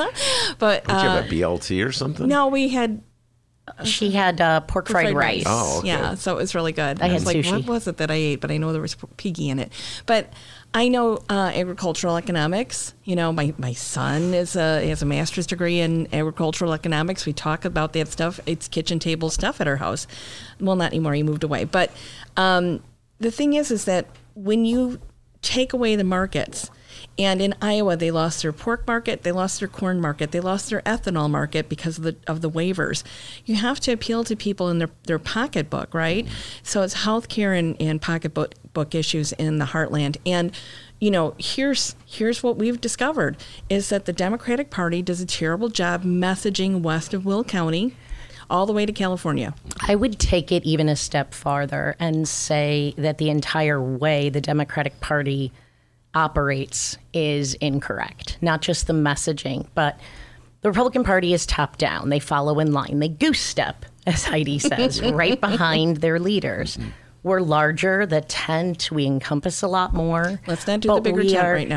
H: but
C: Don't you have
H: uh,
C: a B L T or something?
H: no, we had
I: She had uh, pork fried, rice.
C: Oh, okay.
H: yeah, so it was really good.
I: I had
H: was like,
I: sushi.
H: what was it that I ate? But I know there was piggy in it. But I know uh, agricultural economics. You know, my, my son is a, has a master's degree in agricultural economics. We talk about that stuff. It's kitchen table stuff at our house. Well, not anymore. He moved away. But um, the thing is, is that when you take away the markets, and in Iowa, they lost their pork market, they lost their corn market, they lost their ethanol market because of the of the waivers. You have to appeal to people in their, their pocketbook, right? So it's healthcare and, and pocketbook book issues in the heartland. And, you know, here's here's what we've discovered is that the Democratic Party does a terrible job messaging west of Will County all the way to California.
I: I would take it even a step farther and say that the entire way the Democratic Party operates is incorrect. Not just the messaging, but the Republican Party is top down. They follow in line. They goose step, as Heidi says, right behind their leaders. We're larger, the tent, we encompass a lot more.
H: Let's not do
I: but
H: the bigger
I: we
H: tent
I: are-
H: right now.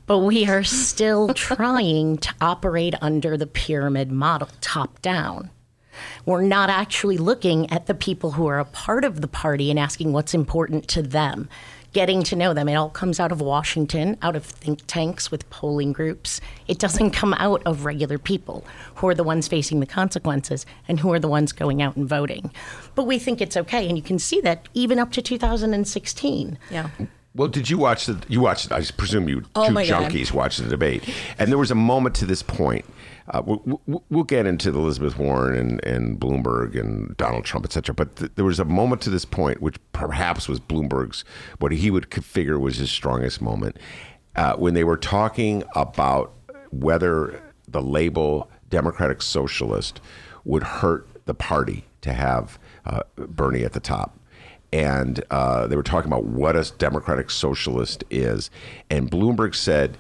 I: But we are still trying to operate under the pyramid model, top down. We're not actually looking at the people who are a part of the party and asking what's important to them, getting to know them. It all comes out of Washington, out of think tanks with polling groups. It doesn't come out of regular people who are the ones facing the consequences and who are the ones going out and voting. But we think it's okay, and you can see that even up to two thousand sixteen.
H: Yeah.
C: Well, did you watch the? You watched. I presume you
H: Oh,
C: two
H: my God.
C: junkies watched the debate, and there was a moment to this point. Uh, we'll, we'll get into the Elizabeth Warren and, and Bloomberg and Donald Trump, et cetera. But th- there was a moment to this point, which perhaps was Bloomberg's, what he would figure was his strongest moment, uh, when they were talking about whether the label Democratic Socialist would hurt the party to have uh, Bernie at the top. And uh, they were talking about what a Democratic Socialist is. And Bloomberg said,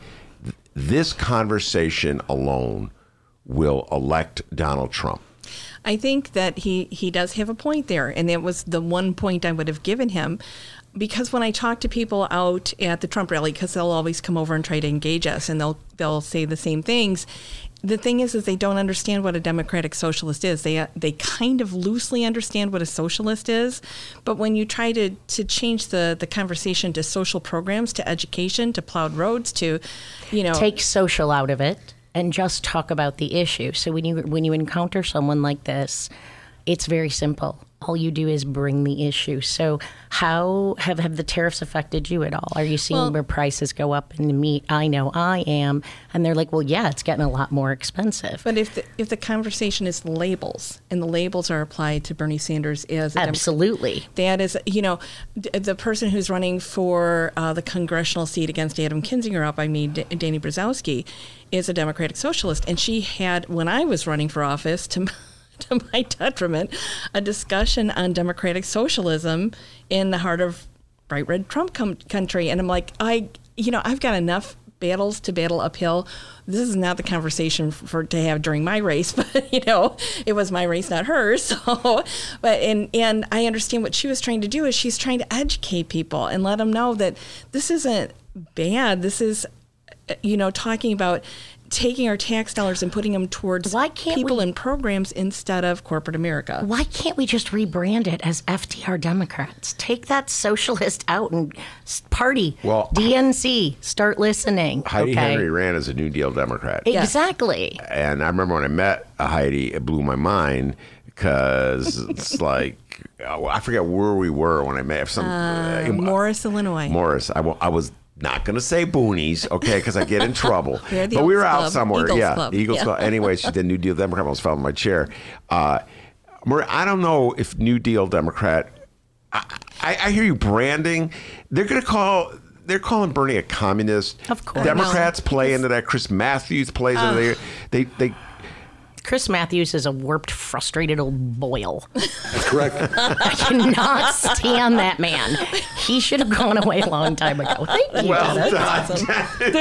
C: this conversation alone will elect Donald Trump.
H: I think that he, he does have a point there. And that was the one point I would have given him. Because when I talk to people out at the Trump rally, because they'll always come over and try to engage us, and they'll they'll say the same things. The thing is, is they don't understand what a democratic socialist is. They they kind of loosely understand what a socialist is, but when you try to, to change the, the conversation to social programs, to education, to plowed roads, to, you know,
I: Take social out of it and just talk about the issue. So when you when you encounter someone like this, it's very simple. All you do is bring the issue. So how have, have the tariffs affected you at all? Are you seeing
H: Well-
I: where prices go up in the meat? I know I am. And they're like, well, yeah, it's getting a lot more expensive.
H: But if the, if the conversation is labels, and the labels are applied to Bernie Sanders as a
I: Absolutely.
H: Democrat, that is, you know, d- the person who's running for uh, the congressional seat against Adam Kinzinger, up by me, D- Danny Brzezowski, is a Democratic Socialist, and she had, when I was running for office, to to my detriment, a discussion on democratic socialism in the heart of bright red Trump com- country, and I'm like, I, you know, I've got enough battles to battle uphill. This is not the conversation for to have during my race, but you know, it was my race, not hers. So, but and and I understand what she was trying to do is she's trying to educate people and let them know that this isn't bad. This is, you know, talking about taking our tax dollars and putting them towards
I: Why can't
H: people
I: we-
H: and programs instead of corporate America.
I: Why can't we just rebrand it as F D R Democrats? Take that socialist out and s- party.
C: Well,
I: D N C, start listening.
C: Heidi
I: okay?
C: Henry ran as a New Deal Democrat.
I: Exactly.
C: And I remember when I met Heidi, it blew my mind because it's like, oh, I forget where we were when I met. Some,
H: Uh,
C: uh,
H: Morris, Illinois.
C: Morris. I, wa- I was not going to say boonies, okay, because I get in trouble.
H: We're the
C: But we were
H: Eagles
C: out
H: Club.
C: somewhere.
H: Eagles
C: yeah,
H: Club.
C: the Eagles
H: Yeah.
C: Club. Anyway, she did New Deal Democrat. I almost fell in my chair. Uh, Maria, I don't know if New Deal Democrat, I, I, I hear you branding. They're going to call... They're calling Bernie a communist.
I: Of course.
C: Democrats play into that. Chris Matthews plays into there. They, they,
I: Chris Matthews is a warped, frustrated old boil.
E: That's correct.
I: I cannot stand that man. He should have gone away a long time ago. Thank you.
C: well
I: Dennis.
C: done.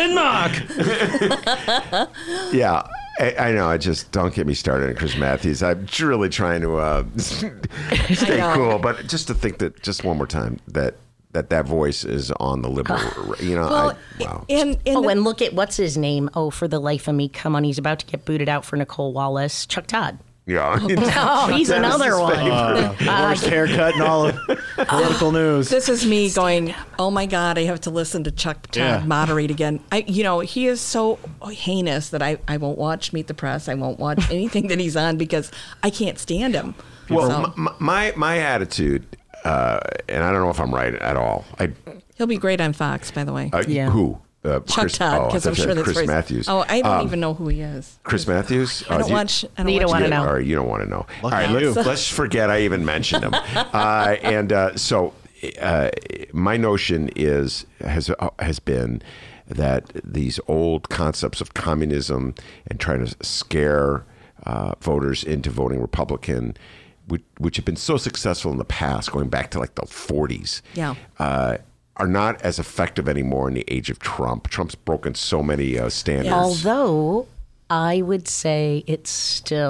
B: Denmark.
C: Yeah. I, I know. I just don't get me started on Chris Matthews. I'm really trying to uh, stay
H: know.
C: cool, but just to think that just one more time that that that voice is on the liberal. You know,
H: Well,
C: I, wow.
H: and, and
I: Oh,
H: the-
I: and look at what's his name. Oh, for the life of me, come on. He's about to get booted out for Nicole Wallace. Chuck Todd.
C: Yeah.
I: Oh, he's
C: Dennis's
I: another one.
C: favorite.
B: Uh, worst haircut in all of political news.
H: This is me going, oh my God, I have to listen to Chuck Todd
B: Yeah.
H: moderate again. I, you know, he is so heinous that I, I won't watch Meet the Press. I won't watch anything that he's on because I can't stand him.
C: Well,
H: So,
C: m- m- my my attitude, uh, and I don't know if I'm right at all. I
H: he'll be great on Fox, by the way.
C: uh,
I: Yeah.
C: who uh,
H: Chuck
C: Chris,
H: Todd,
C: oh, I
H: because I'm
C: thought you
H: sure
C: said
H: that's
C: Chris
H: where he's-
C: Matthews.
H: Oh, I don't
C: Um,
H: even know who he is.
C: Chris Matthews.
H: I
C: Oh,
H: don't
C: do you-
H: watch. I don't
I: You don't
H: watch
I: wanna
H: it.
I: know.
C: All right, you don't want to know. All
B: Lucky
C: right,
B: you.
C: let's, let's forget I even mentioned him. Uh, and uh, so, uh, my notion is has uh, has been that these old concepts of communism and trying to scare uh, voters into voting Republican, which, which have been so successful in the past, going back to like the forties.
H: Yeah.
C: Uh, are not as effective anymore in the age of Trump. Trump's broken so many uh, standards.
I: Although I would say it's still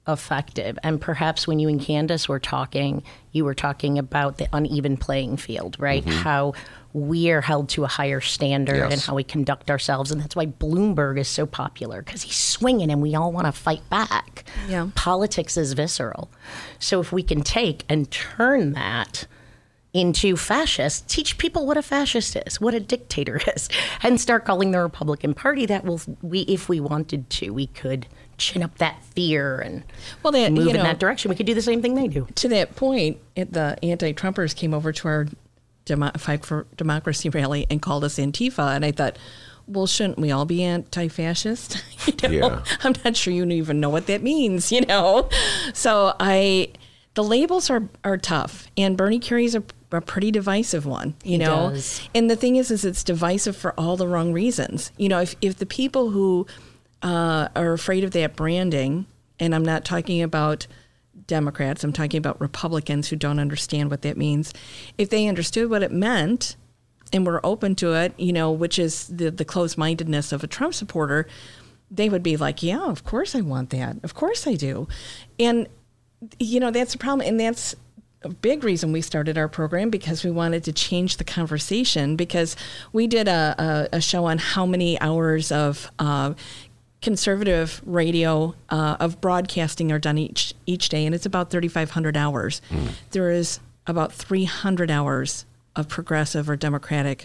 I: effective. And perhaps when you and Candace were talking, you were talking about the uneven playing field, right? Mm-hmm. How we are held to a higher standard yes. and how we conduct ourselves. And that's why Bloomberg is so popular, because he's swinging and we all want to fight back.
H: Yeah.
I: Politics is visceral. So if we can take and turn that into fascist, teach people what a fascist is, what a dictator is, and start calling the Republican Party, that will, we, if we wanted to, we could chin up that fear and
H: well, they,
I: move
H: you know,
I: in that direction. We could do the same thing they do.
H: To that point, it, the anti-Trumpers came over to our Demo- Fight for Democracy rally and called us Antifa, and I thought, well, shouldn't we all be anti-fascist? you know, yeah. I'm not sure you even know what that means, you know? So I, the labels are, are tough, and Bernie carries a, a pretty divisive one, you
I: he
H: know?
I: Does.
H: And the thing is, is it's divisive for all the wrong reasons. You know, if, if the people who uh, are afraid of that branding, and I'm not talking about Democrats, I'm talking about Republicans who don't understand what that means. If they understood what it meant and were open to it, you know, which is the, the closed-mindedness of a Trump supporter, they would be like, yeah, of course I want that. Of course I do. And, you know, that's the problem. And that's a big reason we started our program, because we wanted to change the conversation, because we did a, a, a show on how many hours of uh, conservative radio uh, of broadcasting are done each each day, and it's about thirty-five hundred hours. Mm. There is about three hundred hours of progressive or Democratic.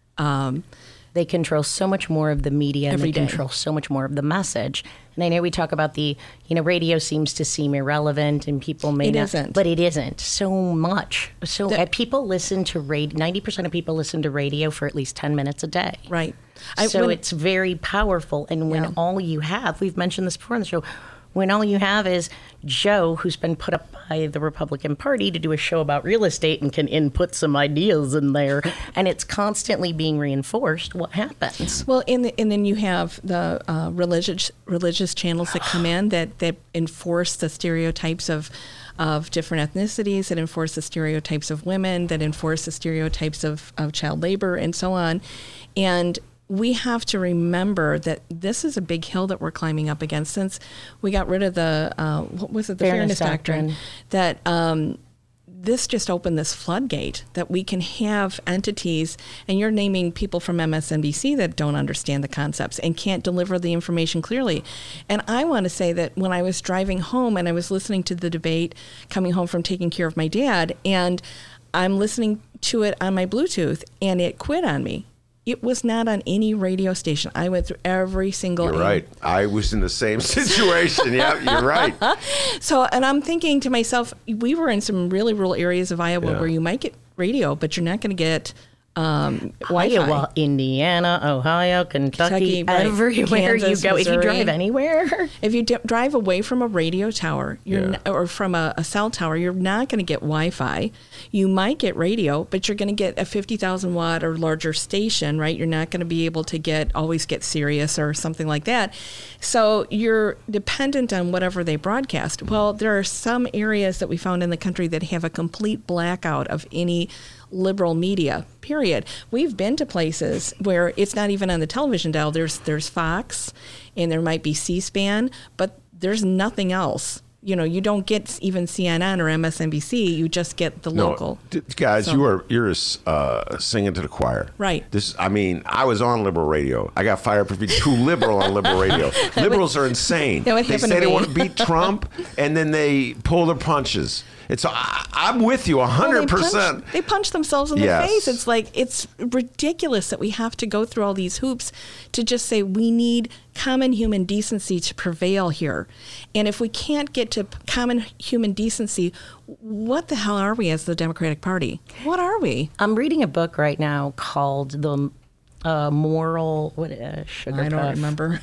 H: Um,
I: they control so much more of the media, and they
H: day.
I: control so much more of the message. And I know we talk about the, you know, radio seems to seem irrelevant, and people may
H: it
I: not,
H: isn't.
I: but it isn't so much. So the, uh, people listen to radio. Ninety percent of people listen to radio for at least ten minutes a day.
H: Right.
I: I, so
H: when,
I: it's very powerful. And when yeah. all you have, we've mentioned this before on the show, when all you have is Joe, who's been put up by the Republican Party to do a show about real estate and can input some ideas in there, and it's constantly being reinforced, what happens?
H: Well, and, the, and then you have the uh, religious religious channels that come in that, that enforce the stereotypes of of different ethnicities, that enforce the stereotypes of women, that enforce the stereotypes of, of child labor, and so on. And we have to remember that this is a big hill that we're climbing up against, since we got rid of the, uh, what was it, the
I: Fairness,
H: Fairness Doctrine,
I: doctrine.
H: that um, this just opened this floodgate that we can have entities, and you're naming people from M S N B C that don't understand the concepts and can't deliver the information clearly. And I want to say that when I was driving home and I was listening to the debate, coming home from taking care of my dad, and I'm listening to it on my Bluetooth, and it quit on me. It was not on any radio station. I went through every single.
C: You're right. I was in the same situation. Yeah, you're right.
H: So, and I'm thinking to myself, we were in some really rural areas of Iowa
C: yeah.
H: where you might get radio, but you're not going to get um, Wi-Fi.
I: Iowa, Indiana, Ohio, Kentucky,
H: Kentucky, right.
I: everywhere
H: Kansas,
I: you go.
H: Missouri.
I: If you drive anywhere.
H: If you d- drive away from a radio tower, you're
C: Yeah.
H: n- or from a, a cell tower, you're not going to get Wi-Fi. You might get radio, but you're going to get a fifty thousand watt or larger station, right? You're not going to be able to get always get Sirius or something like that. So you're dependent on whatever they broadcast. Well, there are some areas that we found in the country that have a complete blackout of any liberal media, period. We've been to places where it's not even on the television dial. There's there's Fox, and there might be C-SPAN, but there's nothing else. You know, you don't get even C N N or M S N B C. You just get the
C: No,
H: local.
C: d- guys,
H: So-
C: you are you're uh, singing to the choir.
H: Right.
C: This, I mean, I was on liberal radio. I got fired for being too liberal on liberal radio. Liberals are insane.
H: that would
C: They
H: happen
C: say
H: to
C: they
H: me.
C: want to beat Trump, and then they pull their punches. It's I, I'm with you a
H: Well,
C: hundred
H: they
C: percent.
H: punch- They punch themselves in
C: Yes.
H: the face. It's like, it's ridiculous that we have to go through all these hoops to just say we need common human decency to prevail here. And if we can't get to p- common human decency, what the hell are we as the Democratic Party? What are we?
I: I'm reading a book right now called The uh, Moral, what, uh, Sugar
H: I don't
I: Puff.
H: remember.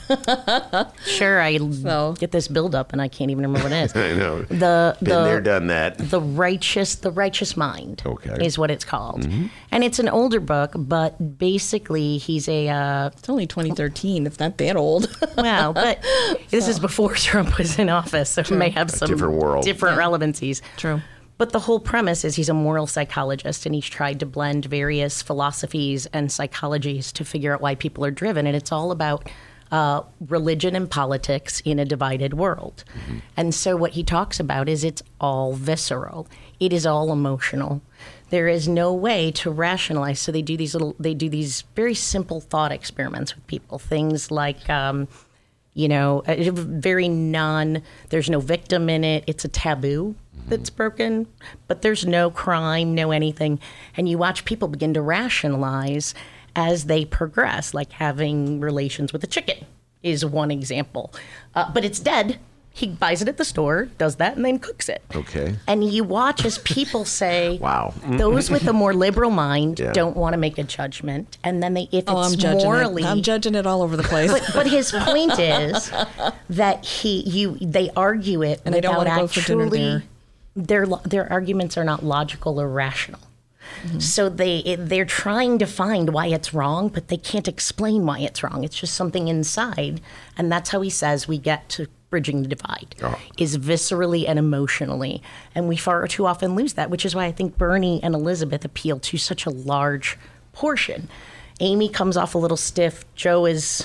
I: Sure, I
H: So-
I: get this build up and I can't even remember what it is.
C: I know.
I: The,
C: Been
I: the,
C: there, done that.
I: The righteous, the righteous mind,
C: Okay.
I: is what it's called,
C: Mm-hmm.
I: and it's an older book. But basically, he's a uh,
H: It's only twenty thirteen. It's not that old.
I: well, but this is before Trump was in office, so it may have some
C: different world.
I: different relevancies.
H: True.
I: But the whole premise is he's a moral psychologist, and he's tried to blend various philosophies and psychologies to figure out why people are driven. And it's all about uh, religion and politics in a divided world. Mm-hmm. And so what he talks about is it's all visceral. It is all emotional. There is no way to rationalize. So they do these little, they do these very simple thought experiments with people. Things like, um, you know, a very non, there's no victim in it. It's a taboo that's broken, but there's no crime, no anything. And you watch people begin to rationalize as they progress, like having relations with a chicken is one example. Uh, but it's dead. He buys it at the store, does that, and then cooks it.
C: Okay.
I: And you watch as people say,
C: wow.
I: Those with a more liberal mind
C: Yeah.
I: don't want to make a judgment. And then they, if
H: Oh,
I: it's
H: I'm judging
I: morally...
H: it. I'm judging it all over the place.
I: But, but his point is that he, you, they argue it
H: And I don't
I: without
H: wanna go for dinner
I: actually...
H: there.
I: Their, lo- their arguments are not logical or rational. Mm-hmm. So they it, they're trying to find why it's wrong, but they can't explain why it's wrong. It's just something inside, and that's how he says we get to bridging the divide,
C: oh.
I: is viscerally and emotionally, and we far too often lose that, which is why I think Bernie and Elizabeth appeal to such a large portion. Amy comes off a little stiff. Joe is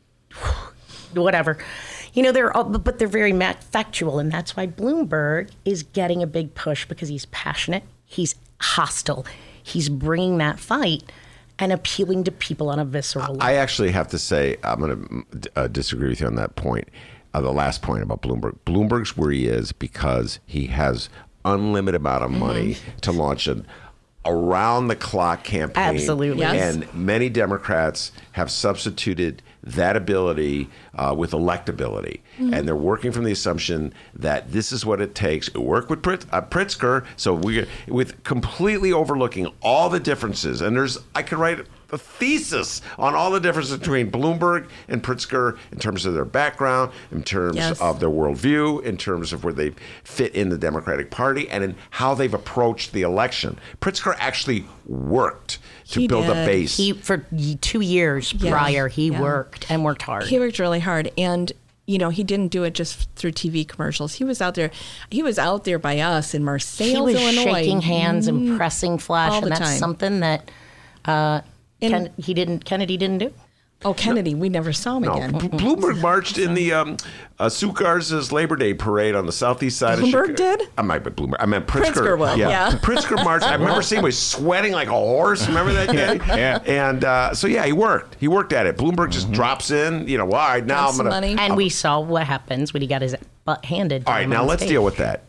I: whatever. You know, they're all, but they're very factual, and that's why Bloomberg is getting a big push because he's passionate, he's hostile, he's bringing that fight and appealing to people on a visceral level.
C: I actually have to say, I'm going to uh, disagree with you on that point, uh, the last point about Bloomberg. Bloomberg's where he is because he has unlimited amount of money mm-hmm. to launch an around-the-clock campaign.
I: Absolutely.
H: Yes.
C: And many Democrats have substituted that ability uh, with electability. Mm-hmm. And they're working from the assumption that this is what it takes. It worked with Prit- uh, Pritzker, so we with completely overlooking all the differences. And there's, I could write a thesis on all the differences between Bloomberg and Pritzker in terms of their background, in terms
H: yes.
C: of their worldview, in terms of where they fit in the Democratic Party, and in how they've approached the election. Pritzker actually worked to
H: He
C: build
H: did.
C: a base.
I: He, for two years
H: Yeah.
I: prior, he
H: Yeah.
I: worked and worked hard.
H: He worked really hard, and you know he didn't do it just through T V commercials. He was out there. He was out there by us in Marseille,
I: he was
H: Illinois,
I: shaking hands and pressing flash,
H: all
I: and
H: the
I: that's
H: time.
I: something that uh,
H: And-
I: Ken, he didn't. Kennedy didn't do.
H: Oh, Kennedy, we never saw him
C: No,
H: again.
C: B- Bloomberg marched in the um, uh, Sukar's Labor Day parade on the southeast side
H: Bloomberg
C: of Chicago.
H: did?
C: I might be Bloomberg. I meant Pritzker.
H: Pritzker will, yeah.
C: Pritzker marched. I remember seeing him was sweating like a horse. Remember that day?
B: Yeah.
C: And uh, so, yeah, he worked. He worked at it. Bloomberg just
B: Mm-hmm.
C: drops in. You know, well, all right, now
H: Got
C: I'm
H: some
C: going to.
H: money.
I: And we saw what happens when he got his butt handed. To
C: All right,
I: him
C: now
I: on
C: let's
I: stage.
C: deal with that.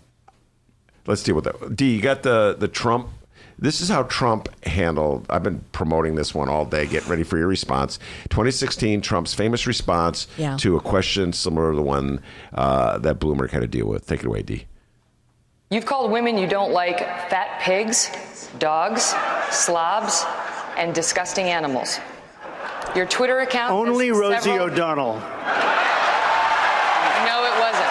C: Let's deal with that. D, you got the, the Trump. This is how Trump handled. I've been promoting this one all day. Get ready for your response. twenty sixteen, Trump's famous response
H: Yeah.
C: to a question similar to the one uh, that Bloomberg had to deal with. Take it away, D.
J: You've called women you don't like fat pigs, dogs, slobs, and disgusting animals. Your Twitter account.
G: Only
J: has
G: Rosie
J: several-
G: O'Donnell.
J: No, it wasn't.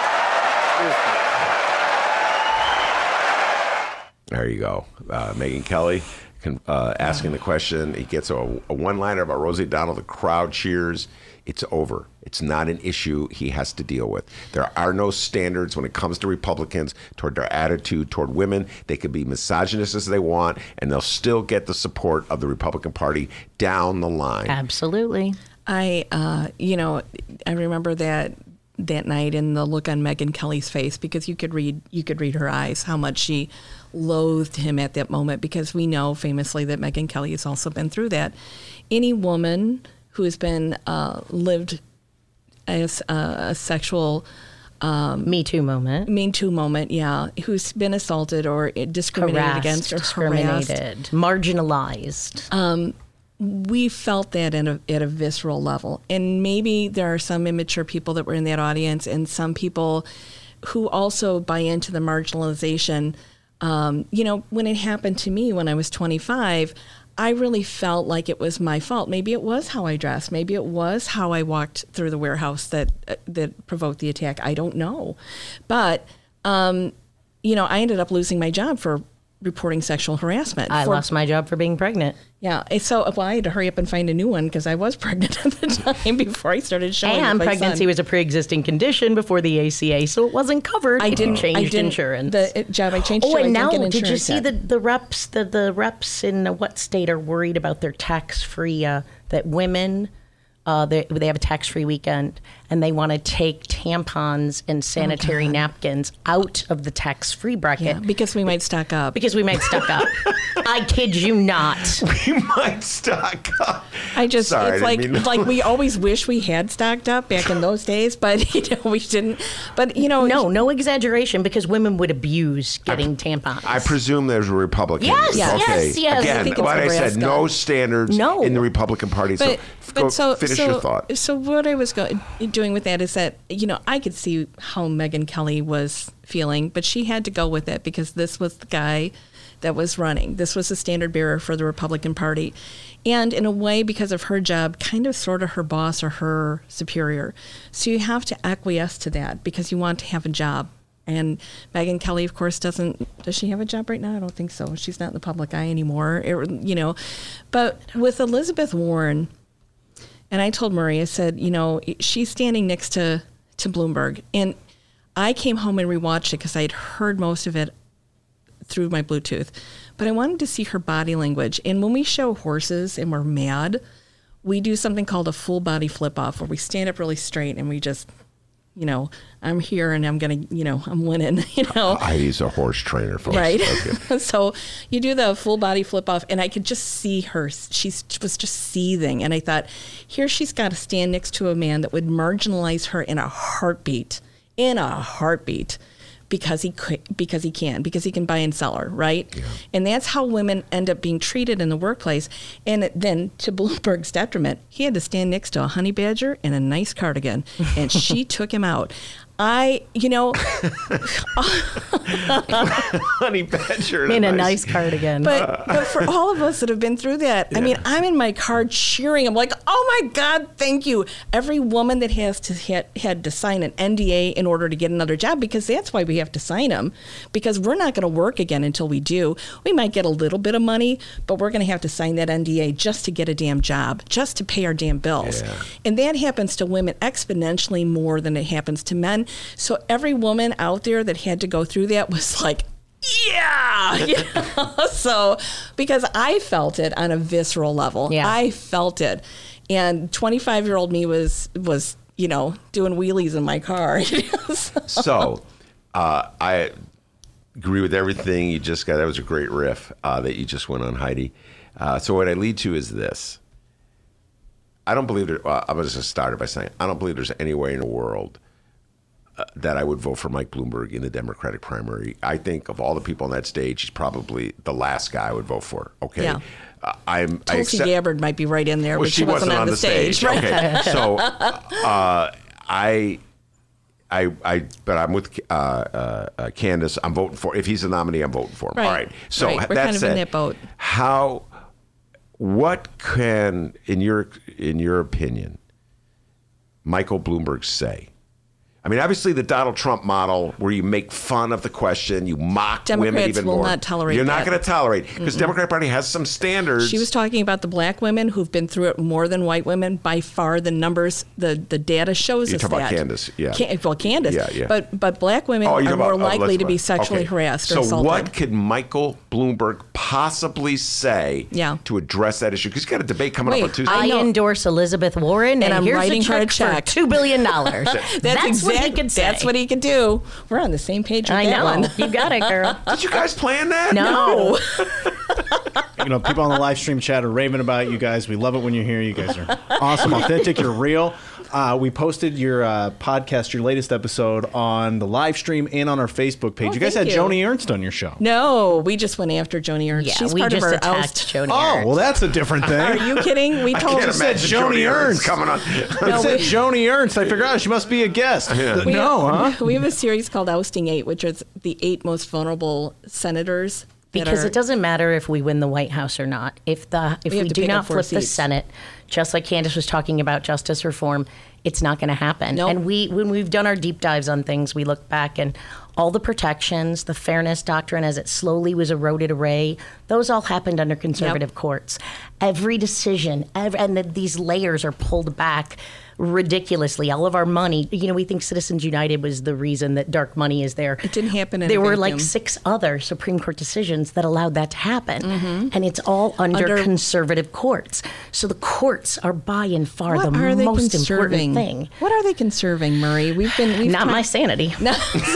C: There you go. Uh, Megyn Kelly can, uh, asking the question. He gets a, a one-liner about Rosie O'Donnell. The crowd cheers. It's over. It's not an issue he has to deal with. There are no standards when it comes to Republicans toward their attitude toward women. They can be misogynist as they want, and they'll still get the support of the Republican Party down the line.
I: Absolutely.
H: I, uh, you know, I remember that that night and the look on Megyn Kelly's face, because you could read you could read her eyes how much she loathed him at that moment, because we know famously that Megyn Kelly has also been through that. Any woman who has been uh, lived as uh, a sexual
I: um, Me Too moment,
H: Me Too moment, yeah, who's been assaulted or discriminated
I: harassed,
H: against or
I: discriminated,
H: harassed,
I: marginalized.
H: Um, we felt that at a, at a visceral level. And maybe there are some immature people that were in that audience and some people who also buy into the marginalization. Um, you know, when it happened to me when I was twenty-five, I really felt like it was my fault. Maybe it was how I dressed. Maybe it was how I walked through the warehouse that uh, that provoked the attack. I don't know. But, um, you know, I ended up losing my job for reporting sexual harassment.
I: I
H: for,
I: lost my job for being pregnant.
H: Yeah. So well, I had to hurry up and find a new one because I was pregnant at the time before I started showing.
I: And
H: with my
I: pregnancy
H: son.
I: was a pre-existing condition before the A C A, so it wasn't covered.
H: I didn't
I: Changed
H: I didn't,
I: insurance.
H: The uh, job I changed.
I: Oh,
H: to, I
I: and
H: didn't
I: now
H: get
I: did you
H: insurance
I: see
H: yet.
I: the the reps the the reps in uh, what state are worried about their tax-free uh, that women Uh, they, they have a tax-free weekend, and they want to take tampons and sanitary
H: Oh, God.
I: napkins out of the tax-free bracket.
H: Yeah, because we might stock up.
I: Because we might stock up. I kid you not.
C: We might stock up.
H: I just,
C: Sorry,
H: it's
C: I
H: like,
C: didn't mean-
H: like we always wish we had stocked up back in those days, but you know, we didn't. But you know,
I: No, no exaggeration, because women would abuse getting tampons.
C: I presume there's a Republican.
I: Yes,
H: yes,
C: okay.
I: yes. I
C: Again,
H: think it's
C: what I said,
H: Nebraska.
C: no standards
I: No.
C: in the Republican Party.
H: but,
C: so,
H: but
C: go,
H: so,
C: finish
H: so,
C: your thought.
H: So what I was go- doing with that is that, you know, I could see how Megyn Kelly was feeling, but she had to go with it because this was the guy that was running. This was the standard bearer for the Republican Party. And in a way, because of her job, kind of sort of her boss or her superior. So you have to acquiesce to that because you want to have a job. And Megyn Kelly, of course, doesn't, does she have a job right now? I don't think so. She's not in the public eye anymore, it, you know. But with Elizabeth Warren, and I told Murray, I said, you know, she's standing next to, to Bloomberg. And I came home and rewatched it because I had heard most of it through my Bluetooth. But I wanted to see her body language. And when we show horses and we're mad, we do something called a full body flip off where we stand up really straight and we just, you know, I'm here and I'm going to, you know, I'm winning, you know.
C: Heidi's a horse trainer, folks.
H: Right.
C: Okay.
H: So you do the full body flip off, and I could just see her. She was just seething. And I thought, here she's got to stand next to a man that would marginalize her in a heartbeat, in a heartbeat. Because he could, because he can, because he can buy and sell her, right? Yeah. And that's how women end up being treated in the workplace. And then, to Bloomberg's detriment, he had to stand next to a honey badger in a nice cardigan, and she took him out. I, you know,
C: Honey badger
I: in a nice cardigan.
H: But, but for all of us that have been through that, yeah. I mean, I'm in my car cheering. I'm like, oh my God, thank you. Every woman that has to had, had to sign an N D A in order to get another job, because that's why we have to sign them, because we're not going to work again until we do. We might get a little bit of money, but we're going to have to sign that N D A just to get a damn job, just to pay our damn bills. Yeah. And that happens to women exponentially more than it happens to men. So every woman out there that had to go through that was like, yeah, you know? So because I felt it on a visceral level. Yeah. I felt it. And twenty-five-year-old me was, was, you know, doing wheelies in my car. so
C: so uh, I agree with everything you just got. That was a great riff uh, that you just went on, Heidi. Uh, so what I lead to is this. I don't believe there, well, I'm just going to start it by saying I don't believe there's any way in the world Uh, that I would vote for Mike Bloomberg in the Democratic primary. I think of all the people on that stage, he's probably the last guy I would vote for. Okay,
H: yeah.
C: uh, I'm.
H: Tulsi
C: I accept,
H: Gabbard might be right in there,
C: well,
H: but
C: she,
H: she wasn't,
C: wasn't
H: on,
C: on
H: the,
C: the
H: stage.
C: stage.
H: Right?
C: Okay, so uh, I, I, I, but I'm with uh, uh, uh, Candace. I'm voting for. If he's the nominee, I'm voting for him.
H: Right.
C: All right. So
H: right. We're
C: that
H: kind of
C: said,
H: in that boat.
C: How? What can, in your in your opinion, Michael Bloomberg say? I mean, obviously the Donald Trump model where you make fun of the question, you mock
H: Democrats
C: women even
H: will
C: more.
H: not tolerate
C: You're
H: that.
C: not going to tolerate because Democrat Party has some standards.
H: She was talking about the black women who've been through it more than white women. By far, the numbers, the, the data shows
C: You're
H: us
C: talking
H: that.
C: about Candace, yeah.
H: Can, well, Candace.
C: Yeah, yeah.
H: But but black women
C: Oh,
H: are
C: you're
H: more
C: about, oh,
H: likely to be
C: let's-
H: sexually
C: okay.
H: harassed or
C: so
H: assaulted.
C: what could Michael Bloomberg possibly say
H: Yeah.
C: to address that issue? Because he's got a debate coming
H: Wait,
C: up on Tuesday.
I: I
H: know.
I: endorse Elizabeth Warren, and,
H: And I'm
I: here's
H: writing
I: a check
H: her a check.
I: for two billion dollars.
H: That's,
I: That's
H: exact,
I: what he could say.
H: That's what he could do. We're on the same page with
I: I
H: that
I: know.
H: one.
I: You got it, girl.
C: Did you guys plan that?
I: No.
B: You know, people on the live stream chat are raving about you guys. We love it when you're here. You guys are awesome, authentic. You're real. Uh, we posted your uh, podcast, your latest episode, on the live stream and on our Facebook page.
H: Oh,
B: you guys
H: thank
B: had
H: you.
B: Joni Ernst on your show.
H: No, we just went after Joni Ernst.
I: Yeah,
H: She's
I: we
H: part
I: just
H: of our
I: attacked
H: oust.
I: Joni
B: Oh,
I: Ernst.
B: well, that's a different thing.
H: Are you kidding? We
C: I
H: told
C: can't
H: her.
B: said
C: imagine
B: Joni
C: Joni
B: Ernst.
C: Ernst coming on.
B: It said
H: we-
B: Joni Ernst. I figured out she must be a guest.
C: Yeah.
H: We
B: No,
H: have,
B: huh?
H: We have a series called Ousting Eight, which is the eight most vulnerable senators. that
I: Because
H: are,
I: it doesn't matter if we win the White House or not. If the if
H: We
I: we,
H: have to
I: do
H: pick up
I: not
H: four
I: flip the
H: seats.
I: Senate, just like Candace was talking about justice reform, it's not going to happen.
H: Nope.
I: And we when we've done our deep dives on things, we look back and all the protections, the fairness doctrine as it slowly was eroded away, those all happened under conservative
H: Yep.
I: courts. Every decision, every, and the, these layers are pulled back ridiculously. All of our money, you know, we think Citizens United was the reason that dark money is there.
H: It didn't happen in
I: There
H: a
I: were
H: vacuum.
I: like six other Supreme Court decisions that allowed that to happen. And it's all under,
H: Under-
I: conservative courts. So the court courts are by and far
H: What
I: the
H: are they
I: most
H: conserving?
I: important thing.
H: What are they conserving, Murray? We've been we've
I: Not
H: talked-
I: my sanity.
H: No.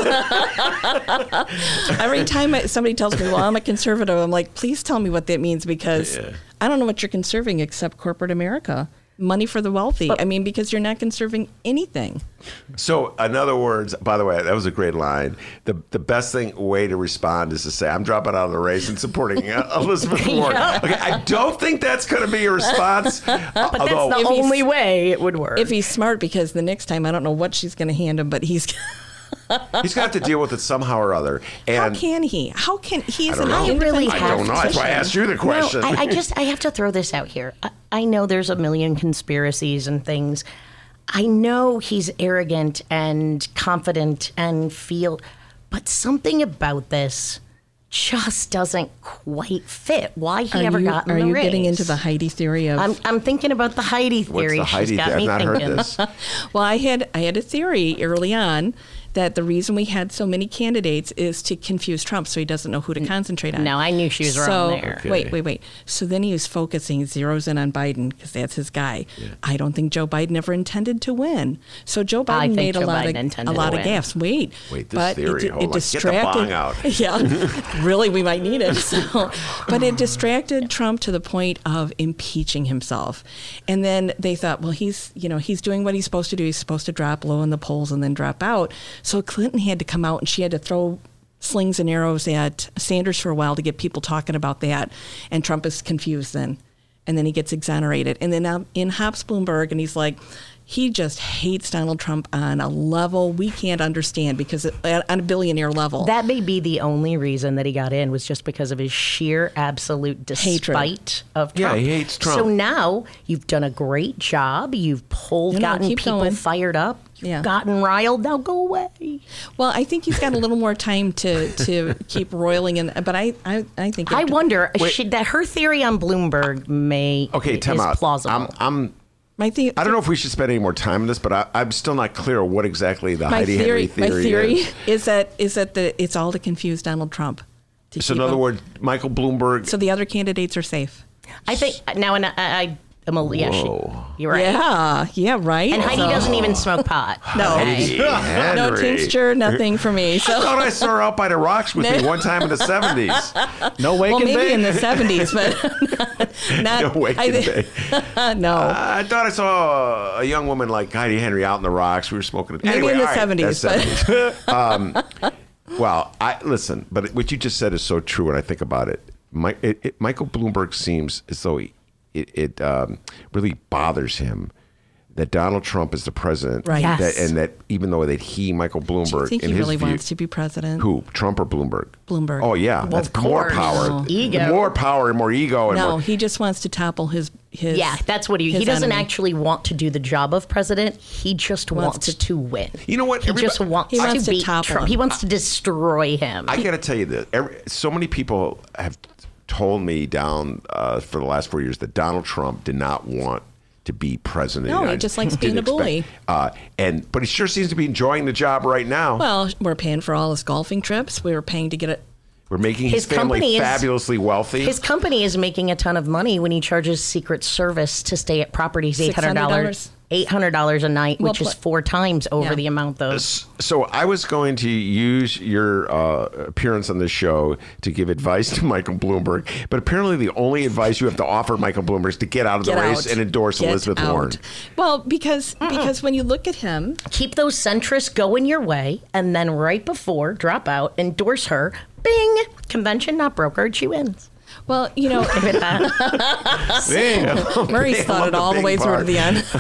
H: Every time I, somebody tells me, "Well, I'm a conservative," I'm like, "Please tell me what that means," because
C: Yeah.
H: I don't know what you're conserving except corporate America, money for the wealthy. I mean, because you're not conserving anything.
C: So, in other words, by the way, that was a great line. The the best thing way to respond is to say, "I'm dropping out of the race and supporting uh, Elizabeth Warren."
I: Yeah.
C: Okay, I don't think that's going to be your response.
I: But
C: although,
I: that's the
H: If he's-
I: only way it would work.
H: If he's smart, because the next time I don't know what she's going to hand him, but he's.
C: he's going to have to deal with it somehow or other.
H: How
C: And
H: can he? How can he's
C: I don't
H: an
C: know.
H: independent
I: really
C: I don't know. That's why I asked you the question.
I: No, I, I just I have to throw this out here. I, I know there's a million conspiracies and things. I know he's arrogant and confident and feel, but something about this just doesn't quite fit. Why he
H: Are
I: ever
H: you,
I: got in
H: are
I: the
H: you
I: race.
H: getting into the Heidi theory of?
I: I'm I'm thinking about the Heidi
C: What's
I: theory.
C: the Heidi
I: She's got
C: theory?
I: me
C: I've not
I: thinking.
C: heard this.
H: Well, I had I had a theory early on that the reason we had so many candidates is to confuse Trump, so he doesn't know who to concentrate on.
I: No, I knew she was
H: so,
I: wrong there.
C: Okay.
H: Wait, wait, wait. So then he was focusing, zeroes in on Biden because that's his guy. I don't think Joe Biden ever intended to win. So Joe Biden
I: I think
H: made a
I: Joe
H: lot
I: Biden
H: of
I: intended
H: a lot
I: to
H: of
I: win.
H: gaffes. Wait,
C: Wait, this
H: but
C: theory,
H: it,
C: hold
H: it
C: on. Get the
H: distracted.
C: bong out.
H: Yeah, really, we might need it. So, but it distracted Trump to the point of impeaching himself, and then they thought, well, he's you know he's doing what he's supposed to do. He's supposed to drop low in the polls and then drop out. So Clinton had to come out and she had to throw slings and arrows at Sanders for a while to get people talking about that, and Trump is confused then, and then he gets exonerated, and then um, in hops Bloomberg, and he's like, he just hates Donald Trump on a level we can't understand because it, on a billionaire level.
I: That may be the only reason that he got in was just because of his sheer absolute despite of
C: Yeah,
I: Trump.
C: he hates Trump.
I: So now you've done a great job. You've pulled,
H: No, no,
I: gotten
H: keep
I: people
H: going.
I: fired up. You've
H: Yeah.
I: gotten riled. Now go away.
H: Well, I think he's got a little more time to, to keep roiling, in, but I, I, I think
I: I
H: it-
I: wonder should, that her theory on Bloomberg may
C: Okay, time
I: is
C: out.
I: plausible.
C: I'm, I'm,
H: my the-
C: I don't know if we should spend any more time on this, but I, I'm still not clear what exactly the
H: my
C: Heidi
H: theory,
C: Henry theory,
H: my theory
C: is.
H: is that is that the, it's all to confuse Donald Trump. to
C: So in
H: keep
C: other
H: him-
C: words, Michael Bloomberg.
H: so the other candidates are safe.
I: I think now, and I, I am a yeah, she,
C: Whoa.
I: you're right.
H: Yeah, yeah, right.
I: And Heidi
H: So-
I: doesn't even smoke pot.
H: No,
C: Heidi
H: no
C: Henry.
H: tincture, nothing for me.
C: I
H: So
C: thought I saw her out by the rocks with me one time in the seventies.
B: No wake
H: well,
B: and
H: maybe
B: bake.
H: in the seventies, but not.
C: No wake
H: I
C: and
H: thi- no.
C: I thought I saw a young woman like Heidi Henry out in the rocks. We were smoking.
H: Maybe
C: anyway,
H: in the
C: all right,
H: seventies,
C: that's
H: but-
C: seventies. um, well, I listen, but what you just said is so true when I think about it. My, it, it Michael Bloomberg seems as though he, it, it um, really bothers him that Donald Trump is the president,
H: Right.
I: Yes.
C: that, and that even though that he, Michael Bloomberg,
H: Do you think
C: in
H: he
C: his
H: really
C: view,
H: wants to be president?
C: who Trump or Bloomberg?
H: Bloomberg.
C: Oh yeah,
I: Well,
C: that's
I: of
C: more
I: course.
C: power,
H: No.
I: Ego.
C: more power and more ego, and
H: No,
C: more,
H: he just wants to topple his his.
I: Yeah, that's what he.
H: his
I: He doesn't
H: enemy.
I: actually want to do the job of president. He just
H: Wants
I: wants,
H: to-
I: to, win.
C: You know what?
I: He
C: Everybody-
I: just wants,
H: He wants
I: to
H: to
I: beat
H: topple
I: Trump.
H: him.
I: He wants to destroy him.
C: I got to tell you this. Every, so many people have told me down uh, for the last four years that Donald Trump did not want to be president.
H: No, he
C: I
H: just likes
C: didn't
H: being a bully.
C: expect- Uh, and but he sure seems to be enjoying the job right now.
H: Well, we're paying for all his golfing trips. We were paying to get it.
C: We're making his,
I: His company
C: family
I: is-
C: fabulously wealthy.
I: His company is making a ton of money when he charges Secret Service to stay at properties eight hundred dollars. eight hundred dollars a night,
H: Well,
I: which is
H: pl-
I: four times over
H: Yeah.
I: the amount those.
C: So I was going to use your uh, appearance on this show to give advice to Michael Bloomberg, but apparently the only advice you have to offer Michael Bloomberg is to get out of the
H: Get
C: race
H: out.
C: and endorse
H: Get
C: Elizabeth
H: out.
C: Warren.
H: Well, because because when you look at him,
I: Keep those centrists going your way, and then right before, drop out, endorse her. Bing! Convention not brokered. She wins.
H: well, you know,
I: Give it that.
C: Bing.
H: Murray's
C: I
H: thought
C: love
H: it all the
C: bing
H: way through to
C: part.
H: the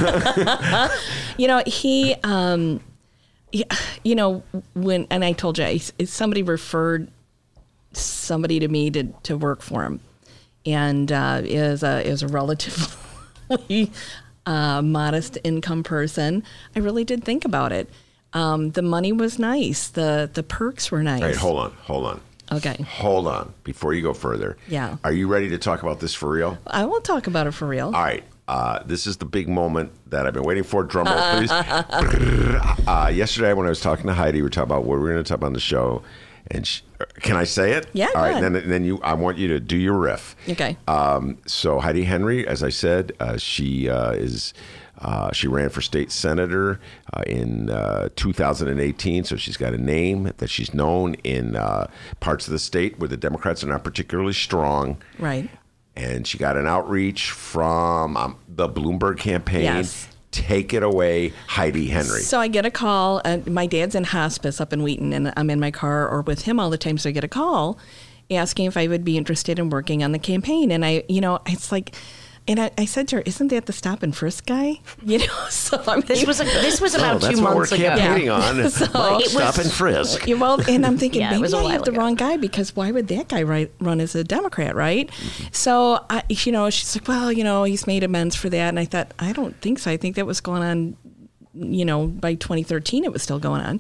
H: end. You know, he, um, yeah, you know, when, and I told you, I- somebody referred somebody to me to, to work for him, and uh, is a is a relatively uh, modest income person. I really did think about it. Um, the money was nice. The the perks were nice.
C: All right, hold on, hold on.
H: Okay.
C: Hold on before you go further.
H: Yeah.
C: Are you ready to talk about this for real?
H: I will talk about it for real.
C: All right. Uh, this is the big moment that I've been waiting for. Drum roll, please. uh, yesterday, when I was talking to Heidi, we were talking about what we were going to talk about on the show. And she, can I say it?
H: Yeah,
C: All
H: go
C: right.
H: ahead.
C: Then, then you, I want you to do your riff.
H: Okay.
C: Um, so Heidi Henry, as I said, uh, she uh, is. Uh, she ran for state senator uh, in uh, two thousand eighteen, so she's got a name that she's known in uh, parts of the state where the Democrats are not particularly strong.
H: Right.
C: And she got an outreach from um, the Bloomberg campaign.
H: Yes.
C: Take it away, Heidi Henry.
H: So I get a call. Uh, my dad's in hospice up in Wheaton, and I'm in my car or with him all the time. So I get a call asking if I would be interested in working on the campaign. And I, you know, it's like... And I, I said to her, "Isn't that the stop and frisk guy?" You know, so I mean,
I: This was a, this was about
C: oh, that's
I: two
C: what
I: months
C: we're
I: ago.
C: campaigning
H: Yeah.
C: on.
H: So
C: Mike,
H: it
C: stop
H: was-
C: and frisk.
H: Yeah, well, and I'm thinking
I: Yeah, it
H: maybe
I: was a
H: I
I: while
H: have the
I: ago.
H: wrong guy because why would that guy write, run as a Democrat, right? So, I, you know, she's like, well, you know, he's made amends for that. And I thought, I don't think so. I think that was going on, you know, by twenty thirteen, it was still going on.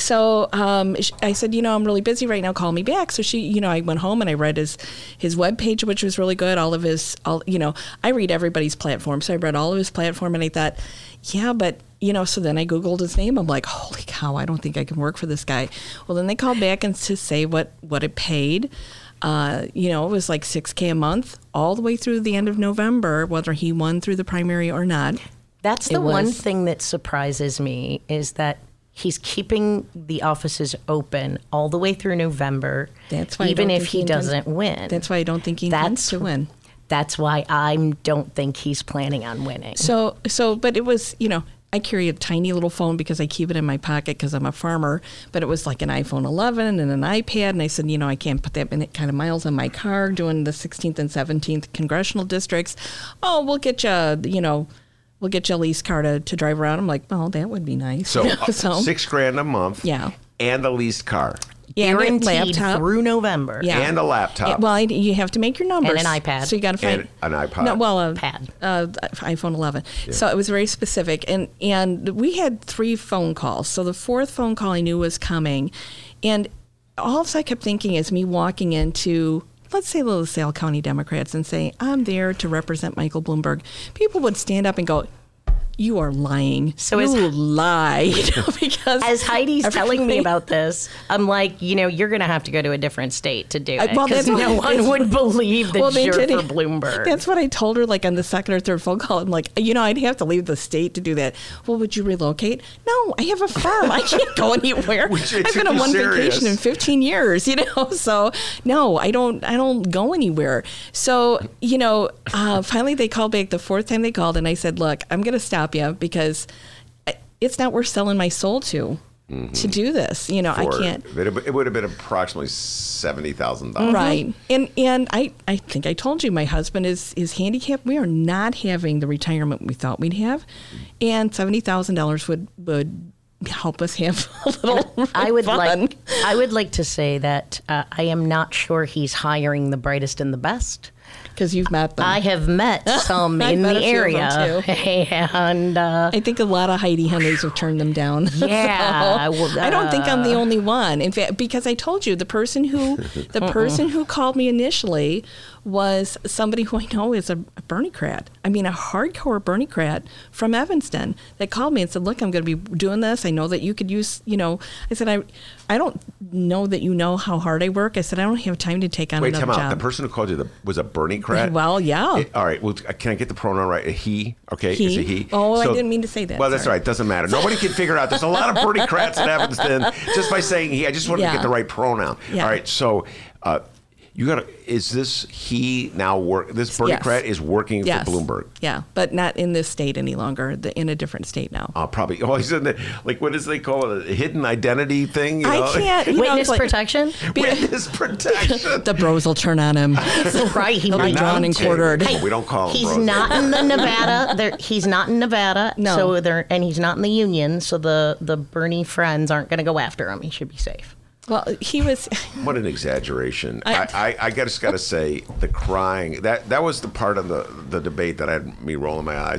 H: So um, sh- I said, you know, I'm really busy right now. Call me back. So she, you know, I went home and I read his his webpage, which was really good. All of his, all, you know, I read everybody's platform. So I read all of his platform and I thought, yeah, but, you know, so then I Googled his name. I'm like, holy cow, I don't think I can work for this guy. Well, then they called back and to say what, what it paid. Uh, you know, it was like six K a month all the way through the end of November, whether he won through the primary or not.
I: That's the
H: It
I: one
H: was-
I: thing that surprises me is that he's keeping the offices open all the way through November.
H: That's why I
I: even
H: don't
I: if
H: think
I: he
H: intends-
I: doesn't win.
H: That's why I don't think he intends to win.
I: That's why I don't think he's planning on winning.
H: So, so, but it was, you know, I carry a tiny little phone because I keep it in my pocket because I'm a farmer. But it was like an iPhone eleven and an iPad, and I said, you know, I can't put that many kind of miles on my car doing the sixteenth and seventeenth congressional districts. Oh, we'll get you, you know. We'll get you a lease car to, to drive around. I'm like, well, that would be nice.
C: So,
H: You know,
C: uh,
H: so
C: six grand a month.
H: Yeah.
C: And a leased car.
H: yeah, and a
I: Guaranteed
H: laptop.
I: through November.
H: Yeah.
C: And a laptop.
H: Yeah, well, I, you have to make your numbers.
I: And an iPad.
H: So you got to find
C: And an iPod.
H: No, well, a
I: Pad.
H: Uh, iPhone eleven. So it was very specific, and and we had three phone calls. So the fourth phone call I knew was coming, and all I kept thinking is me walking into, let's say, the LaSalle County Democrats and saying, I'm there to represent Michael Bloomberg. People would stand up and go, you are lying.
I: So
H: you
I: as-
H: lie. You know, because
I: As Heidi's telling me
H: everybody-
I: about this, I'm like, you know, you're going to have to go to a different state to do
H: Uh,
I: it.
H: well,
I: Because
H: that's
I: no
H: what-
I: one
H: that's
I: would
H: what-
I: believe that
H: Well, they
I: you're
H: did
I: for
H: it.
I: Bloomberg.
H: That's what I told her, like on the second or third phone call. I'm like, you know, I'd have to leave the state to do that. Well, would you relocate? No, I have a farm. I can't go anywhere.
C: Which
H: I've
C: makes
H: been on
C: you
H: one
C: serious.
H: vacation in fifteen years, you know. So no, I don't. I don't go anywhere. So you know, uh, finally they called back the fourth time they called, and I said, look, I'm going to stop you because it's not worth selling my soul to. To do this, you know, I
C: For-
H: can't.
C: It, it would have been approximately seventy thousand dollars.
H: Right. And and I, I think I told you my husband is, is handicapped. We are not having the retirement we thought we'd have. And seventy thousand dollars would would help us have a little
I: I would
H: fun.
I: like I would like to say that uh, I am not sure he's hiring the brightest and the best.
H: Because you've met them.
I: I have met some
H: I've
I: in
H: met
I: the
H: a few of
I: area,
H: them, too.
I: and uh,
H: I think a lot of Heidi Henrys have turned them down.
I: Yeah,
H: So,
I: well,
H: I don't think I'm the
I: uh,
H: only one. In fact, because I told you the person who the person who called me initially was somebody who I know is a, a Bernie-crat. I mean, a hardcore Bernie-crat from Evanston that called me and said, "Look, I'm going to be doing this. I know that you could use, you know." I said, "I, I don't know that you know how hard I work." I said, "I don't have time to take on
C: Wait,
H: another
C: time out.
H: job."
C: The person who called you the, was a Bernie crat?
H: Well, yeah.
C: It- all right. Well, can I get the pronoun right? A he? Okay.
H: He?
C: Is it he?
H: Oh, I didn't mean to say that.
C: Well, that's
H: Sorry.
C: all right. Doesn't matter. Nobody can figure out. There's a lot of Bernie crats in Evanston just by saying he. I just wanted
H: Yeah.
C: to get the right pronoun.
H: Yeah.
C: All right. So, uh, you got to, is this he now work, this Bernie
H: Yes.
C: crat is working
H: Yes.
C: for Bloomberg?
H: Yeah, but not in this state any longer. The, in a different state now.
C: Uh, probably. Oh, he's in the, like, what does they call it? A hidden identity thing? You
H: I
C: know?
H: can't. You know,
I: witness
H: it's like-
I: protection.
C: Witness protection.
H: The bros will turn on him.
I: Right, he
H: He'll be
I: might
H: drawn
I: be
H: and
I: too.
H: quartered.
C: Hey, we don't call him
I: He's
C: bros.
I: not in the Nevada. There, he's not in Nevada.
H: No.
I: So there, and he's not in the Union. So the the Bernie friends aren't going to go after him. He should be safe.
H: Well, he was.
C: What an exaggeration!
H: I-
C: I, I, I just got to say, the crying that that was the part of the, the debate that had me rolling my eyes.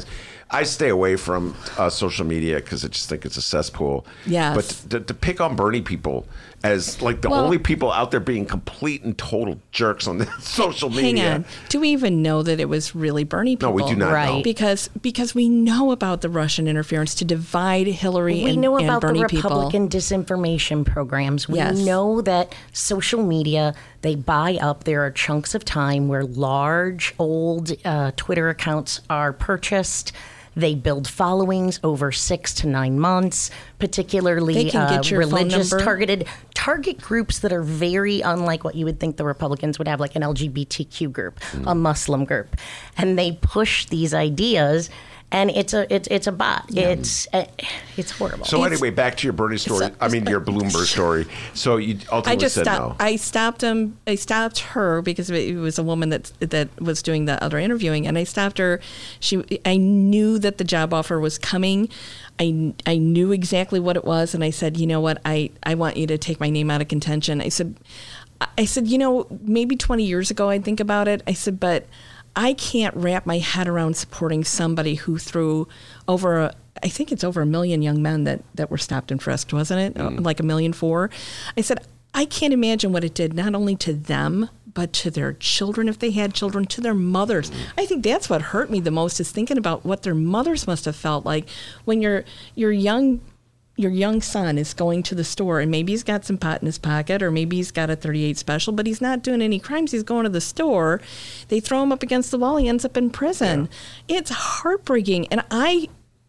C: I stay away from uh, social media because I just think it's a cesspool.
H: Yes.
C: But to, to pick on Bernie people as like the
H: Well-
C: only people out there being complete and total jerks on the social
H: Hang
C: media.
H: on. Do we even know that it was really Bernie people?
C: No, we do not
I: Right.
C: know.
H: Because because we know about the Russian interference to divide Hillary
I: We
H: and,
I: know
H: and
I: about
H: Bernie
I: the
H: people.
I: Republican disinformation programs. We
H: Yes.
I: know that social media, they buy up. There are chunks of time where large, old uh, Twitter accounts are purchased. They build followings over six to nine months, particularly
H: They can get
I: uh,
H: your phone
I: religious
H: number.
I: targeted target groups that are very unlike what you would think the Republicans would have, like an L G B T Q group, a Muslim group, and they push these ideas. And it's a it's it's a bot. It's uh, it's horrible.
C: So anyway, back to your Bernie story.
H: a-
C: I mean, your Bloomberg story. So you ultimately
H: I just
C: said
H: stopped.
C: no.
H: I stopped him. I stopped her because it was a woman that that was doing the other interviewing, and I stopped her. She, I knew that the job offer was coming. I, I knew exactly what it was, and I said, you know what, I, I want you to take my name out of contention. I said, I said, you know, maybe twenty years ago I'd think about it. I said, but I can't wrap my head around supporting somebody who threw over a, I think it's over a million young men that, that were stopped and frisked, wasn't it?
C: Mm.
H: Like a million four. I said, I can't imagine what it did not only to them, but to their children, if they had children, to their mothers. I think that's what hurt me the most, is thinking about what their mothers must have felt like when your your young your young son is going to the store and maybe he's got some pot in his pocket or maybe he's got a thirty-eight special, but he's not doing any crimes. He's going to the store. They throw him up against the wall. He ends up in prison. Yeah. It's heartbreaking. And I,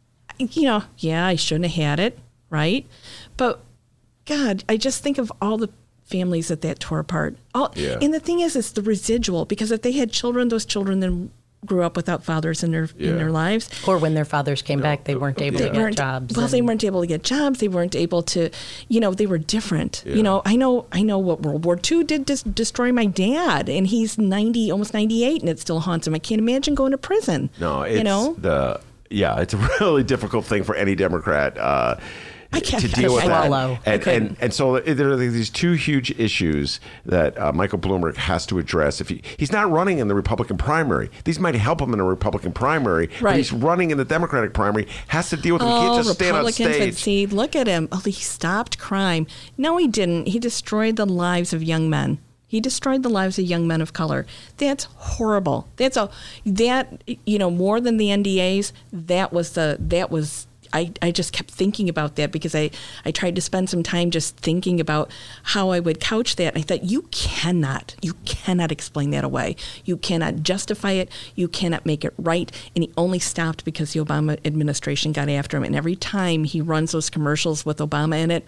H: you know, yeah, I shouldn't have had it, right? But God, I just think of all the families that that tore apart. All,
C: Yeah.
H: And the thing is, it's the residual, because if they had children, those children then grew up without fathers in their
C: Yeah.
H: in their lives.
I: Or when their fathers came back, they weren't able
H: They
I: to get
H: weren't,
I: jobs.
H: well,
I: and-
H: they weren't able to get jobs. They weren't able to, you know, they were different.
C: Yeah.
H: You know, I know, I know what World War Two did to destroy my dad, and he's ninety, almost ninety-eight, and it still haunts him. I can't imagine going to prison.
C: No, it's
H: you know,
C: the yeah, it's a really difficult thing for any Democrat uh,
H: I can't
C: to deal with that.
I: swallow.
C: And, and and so there are these two huge issues that uh, Michael Bloomberg has to address. If he, he's not running in the Republican primary, these might help him in a Republican primary, but
H: Right.
C: he's running in the Democratic primary. Has to deal with them. He
H: Oh,
C: can't just stand on
H: Republicans would
C: stage.
H: see, look at him. Oh, he stopped crime. No, he didn't. He destroyed the lives of young men. He destroyed the lives of young men of color. That's horrible. That's a that you know more than the N D As. That was the that was. I, I just kept thinking about that because I, I tried to spend some time just thinking about how I would couch that. And I thought, you cannot, you cannot explain that away. You cannot justify it. You cannot make it right. And he only stopped because the Obama administration got after him. And every time he runs those commercials with Obama in it,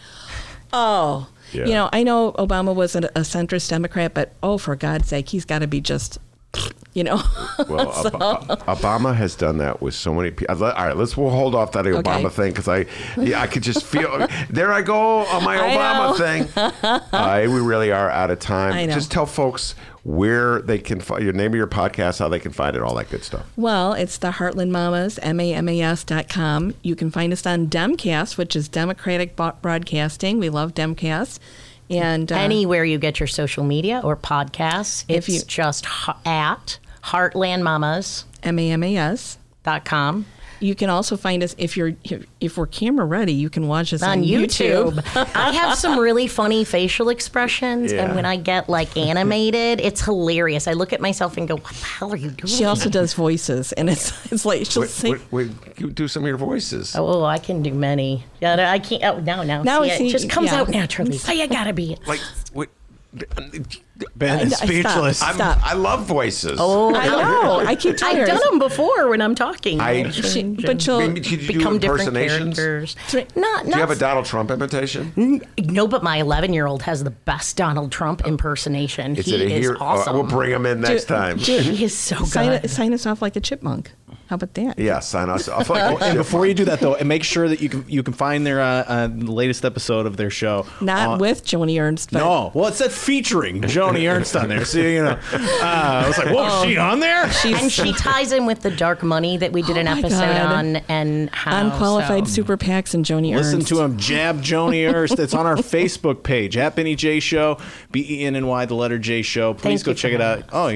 H: oh,
C: Yeah.
H: you know, I know Obama was a, a centrist Democrat, but oh, for God's sake, he's got to be just, you know.
C: Well, Ob- Ob- Obama has done that with so many people. All right, let's we'll hold off that Obama
H: Okay.
C: thing because I, yeah, I could just feel. There I go on my
H: I
C: Obama
H: know.
C: thing. Uh, we really are out of time.
H: I know.
C: Just tell folks where they can find your name of your podcast, how they can find it, all that good stuff.
H: Well, it's the Heartland Mamas, M A M A S dot com. You can find us on Demcast, which is Democratic Bo- Broadcasting. We love Demcast. And uh,
I: Anywhere you get your social media or podcasts,
H: If
I: it's
H: you-
I: just h- at heartland mamas
H: M A M A S.
I: dot com.
H: You can also find us if you're if, if we're camera ready. You can watch us on,
I: On YouTube. I have some really funny facial expressions,
C: Yeah.
I: and when I get like animated, it's hilarious. I look at myself and go, "What the hell are you doing?"
H: She also does voices, and it's it's like she'll
C: Wait,
H: say.
C: wait, wait, you do some of your voices.
I: Oh, I can do many. Yeah, I can't. Oh, no, no.
H: Now
I: see,
H: see,
I: it just comes
H: yeah.
I: out naturally. So you gotta be.
C: Like, wait,
B: Ben is
H: I- I
B: speechless.
H: stopped.
C: I'm,
H: Stop.
C: I love voices.
I: Oh,
H: I know. I keep telling
I: I've
H: her.
I: done them before when I'm talking.
C: I-
H: She- but she'll
C: Maybe could you do
I: become different
C: impersonations?
I: characters.
H: Right.
I: Not,
C: Do
I: not
C: you have a Donald Trump imitation?
I: N- No, but my eleven-year-old has the best Donald Trump impersonation.
C: Is
I: he
C: it a
I: is
C: hero?
I: awesome.
C: We'll bring him in next time.
I: He is so
H: sign,
I: good.
H: it- sign us off like a chipmunk. How about that?
C: Yeah, sign us off. Like,
B: Oh, and before you do that, though, and make sure that you can you can find their uh, uh, the latest episode of their show.
H: Not
B: on-
H: with Joni Ernst. But
B: No, well, it said featuring Joni Ernst on there. So you know, uh, I was like, "Whoa, is she on there?"
I: and she ties in with the Dark Money that we did
H: Oh
I: an
H: my
I: episode
H: God.
I: on, and how
H: Unqualified
I: so.
H: super PACs and Joni
B: Listen
H: Ernst.
B: to him jab Joni Ernst. It's on our Facebook page at Benny J Show, B E N N Y, the letter J Show. Please
I: Thank
B: go
I: you
B: check
I: for
B: it out. Oh, you're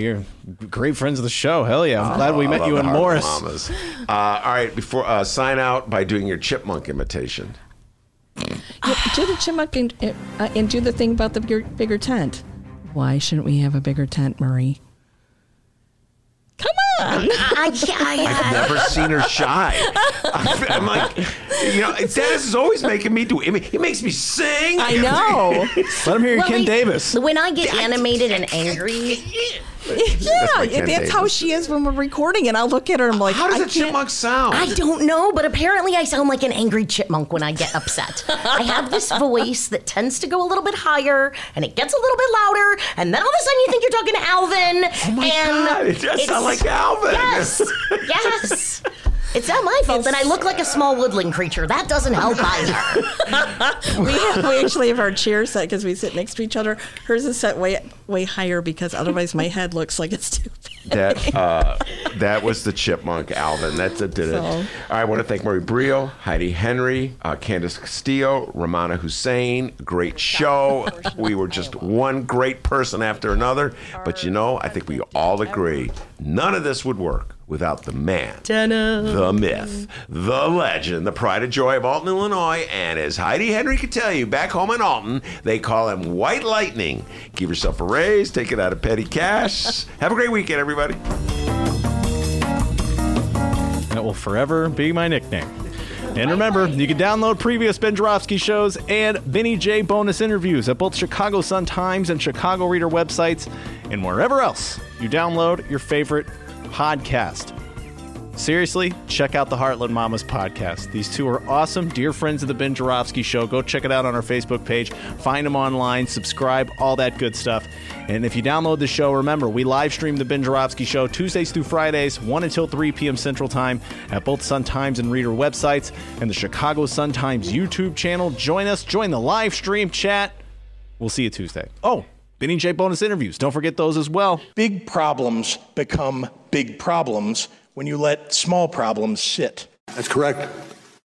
B: Great friends of the show. Hell yeah. I'm oh, glad we met you in Morris.
C: Mamas. Uh, all right, before uh, sign out by doing your chipmunk imitation.
H: Yeah, do the chipmunk and, uh, and do the thing about the bigger, bigger tent. Why shouldn't we have a bigger tent, Marie? Come on.
I: I, I,
C: I've never seen her shy. I'm like, you know, Dennis is always making me do it. He makes me sing.
H: I know.
B: Let him hear
I: well,
B: Ken
I: they,
B: Davis.
I: When I get animated and angry...
H: Yeah, that's, that's how she is when we're recording, and I'll look at her and I'm like,
C: how does
H: I
C: a chipmunk sound?
I: I don't know, but apparently I sound like an angry chipmunk when I get upset. I have this voice that tends to go a little bit higher, and it gets a little bit louder, and then all of a sudden you think you're talking to Alvin.
C: Oh my
I: and
C: God, it does sound like Alvin.
I: Yes, yes. It's not my fault that I look like a small woodland creature. That doesn't help either.
H: we, have, we actually have our chairs set because we sit next to each other. Hers is set way way higher because otherwise my head looks like it's too big.
C: That uh, that was the chipmunk, Alvin. That's it, did it. So. I want to thank Marie Brio, Heidi Henry, uh, Candace Castillo, Ramana Hussein. Great show. We were just one great person after another. But you know, I think we all agree none of this would work without the man, the myth, the legend, the pride and joy of Alton, Illinois. And as Heidi Henry can tell you, back home in Alton, they call him White Lightning. Give yourself a raise, take it out of petty cash. Have a great weekend, everybody.
B: That will forever be my nickname. And remember, you can download previous Ben Joravsky shows and Vinny J bonus interviews at both Chicago Sun-Times and Chicago Reader websites and wherever else you download your favorite podcast. Seriously, check out the Heartland Mamas podcast. These two are awesome, dear friends of the Ben Joravsky Show. Go check it out on our Facebook page. Find them online, subscribe, all that good stuff. And if you download the show, remember, we live stream the Ben Joravsky Show Tuesdays through Fridays, one until three p.m. Central Time at both Sun-Times and Reader websites and the Chicago Sun-Times YouTube channel. Join us. Join the live stream chat. We'll see you Tuesday. Oh, Benny J bonus interviews. Don't forget those as well.
F: Big problems become big problems when you let small problems sit.
E: That's correct.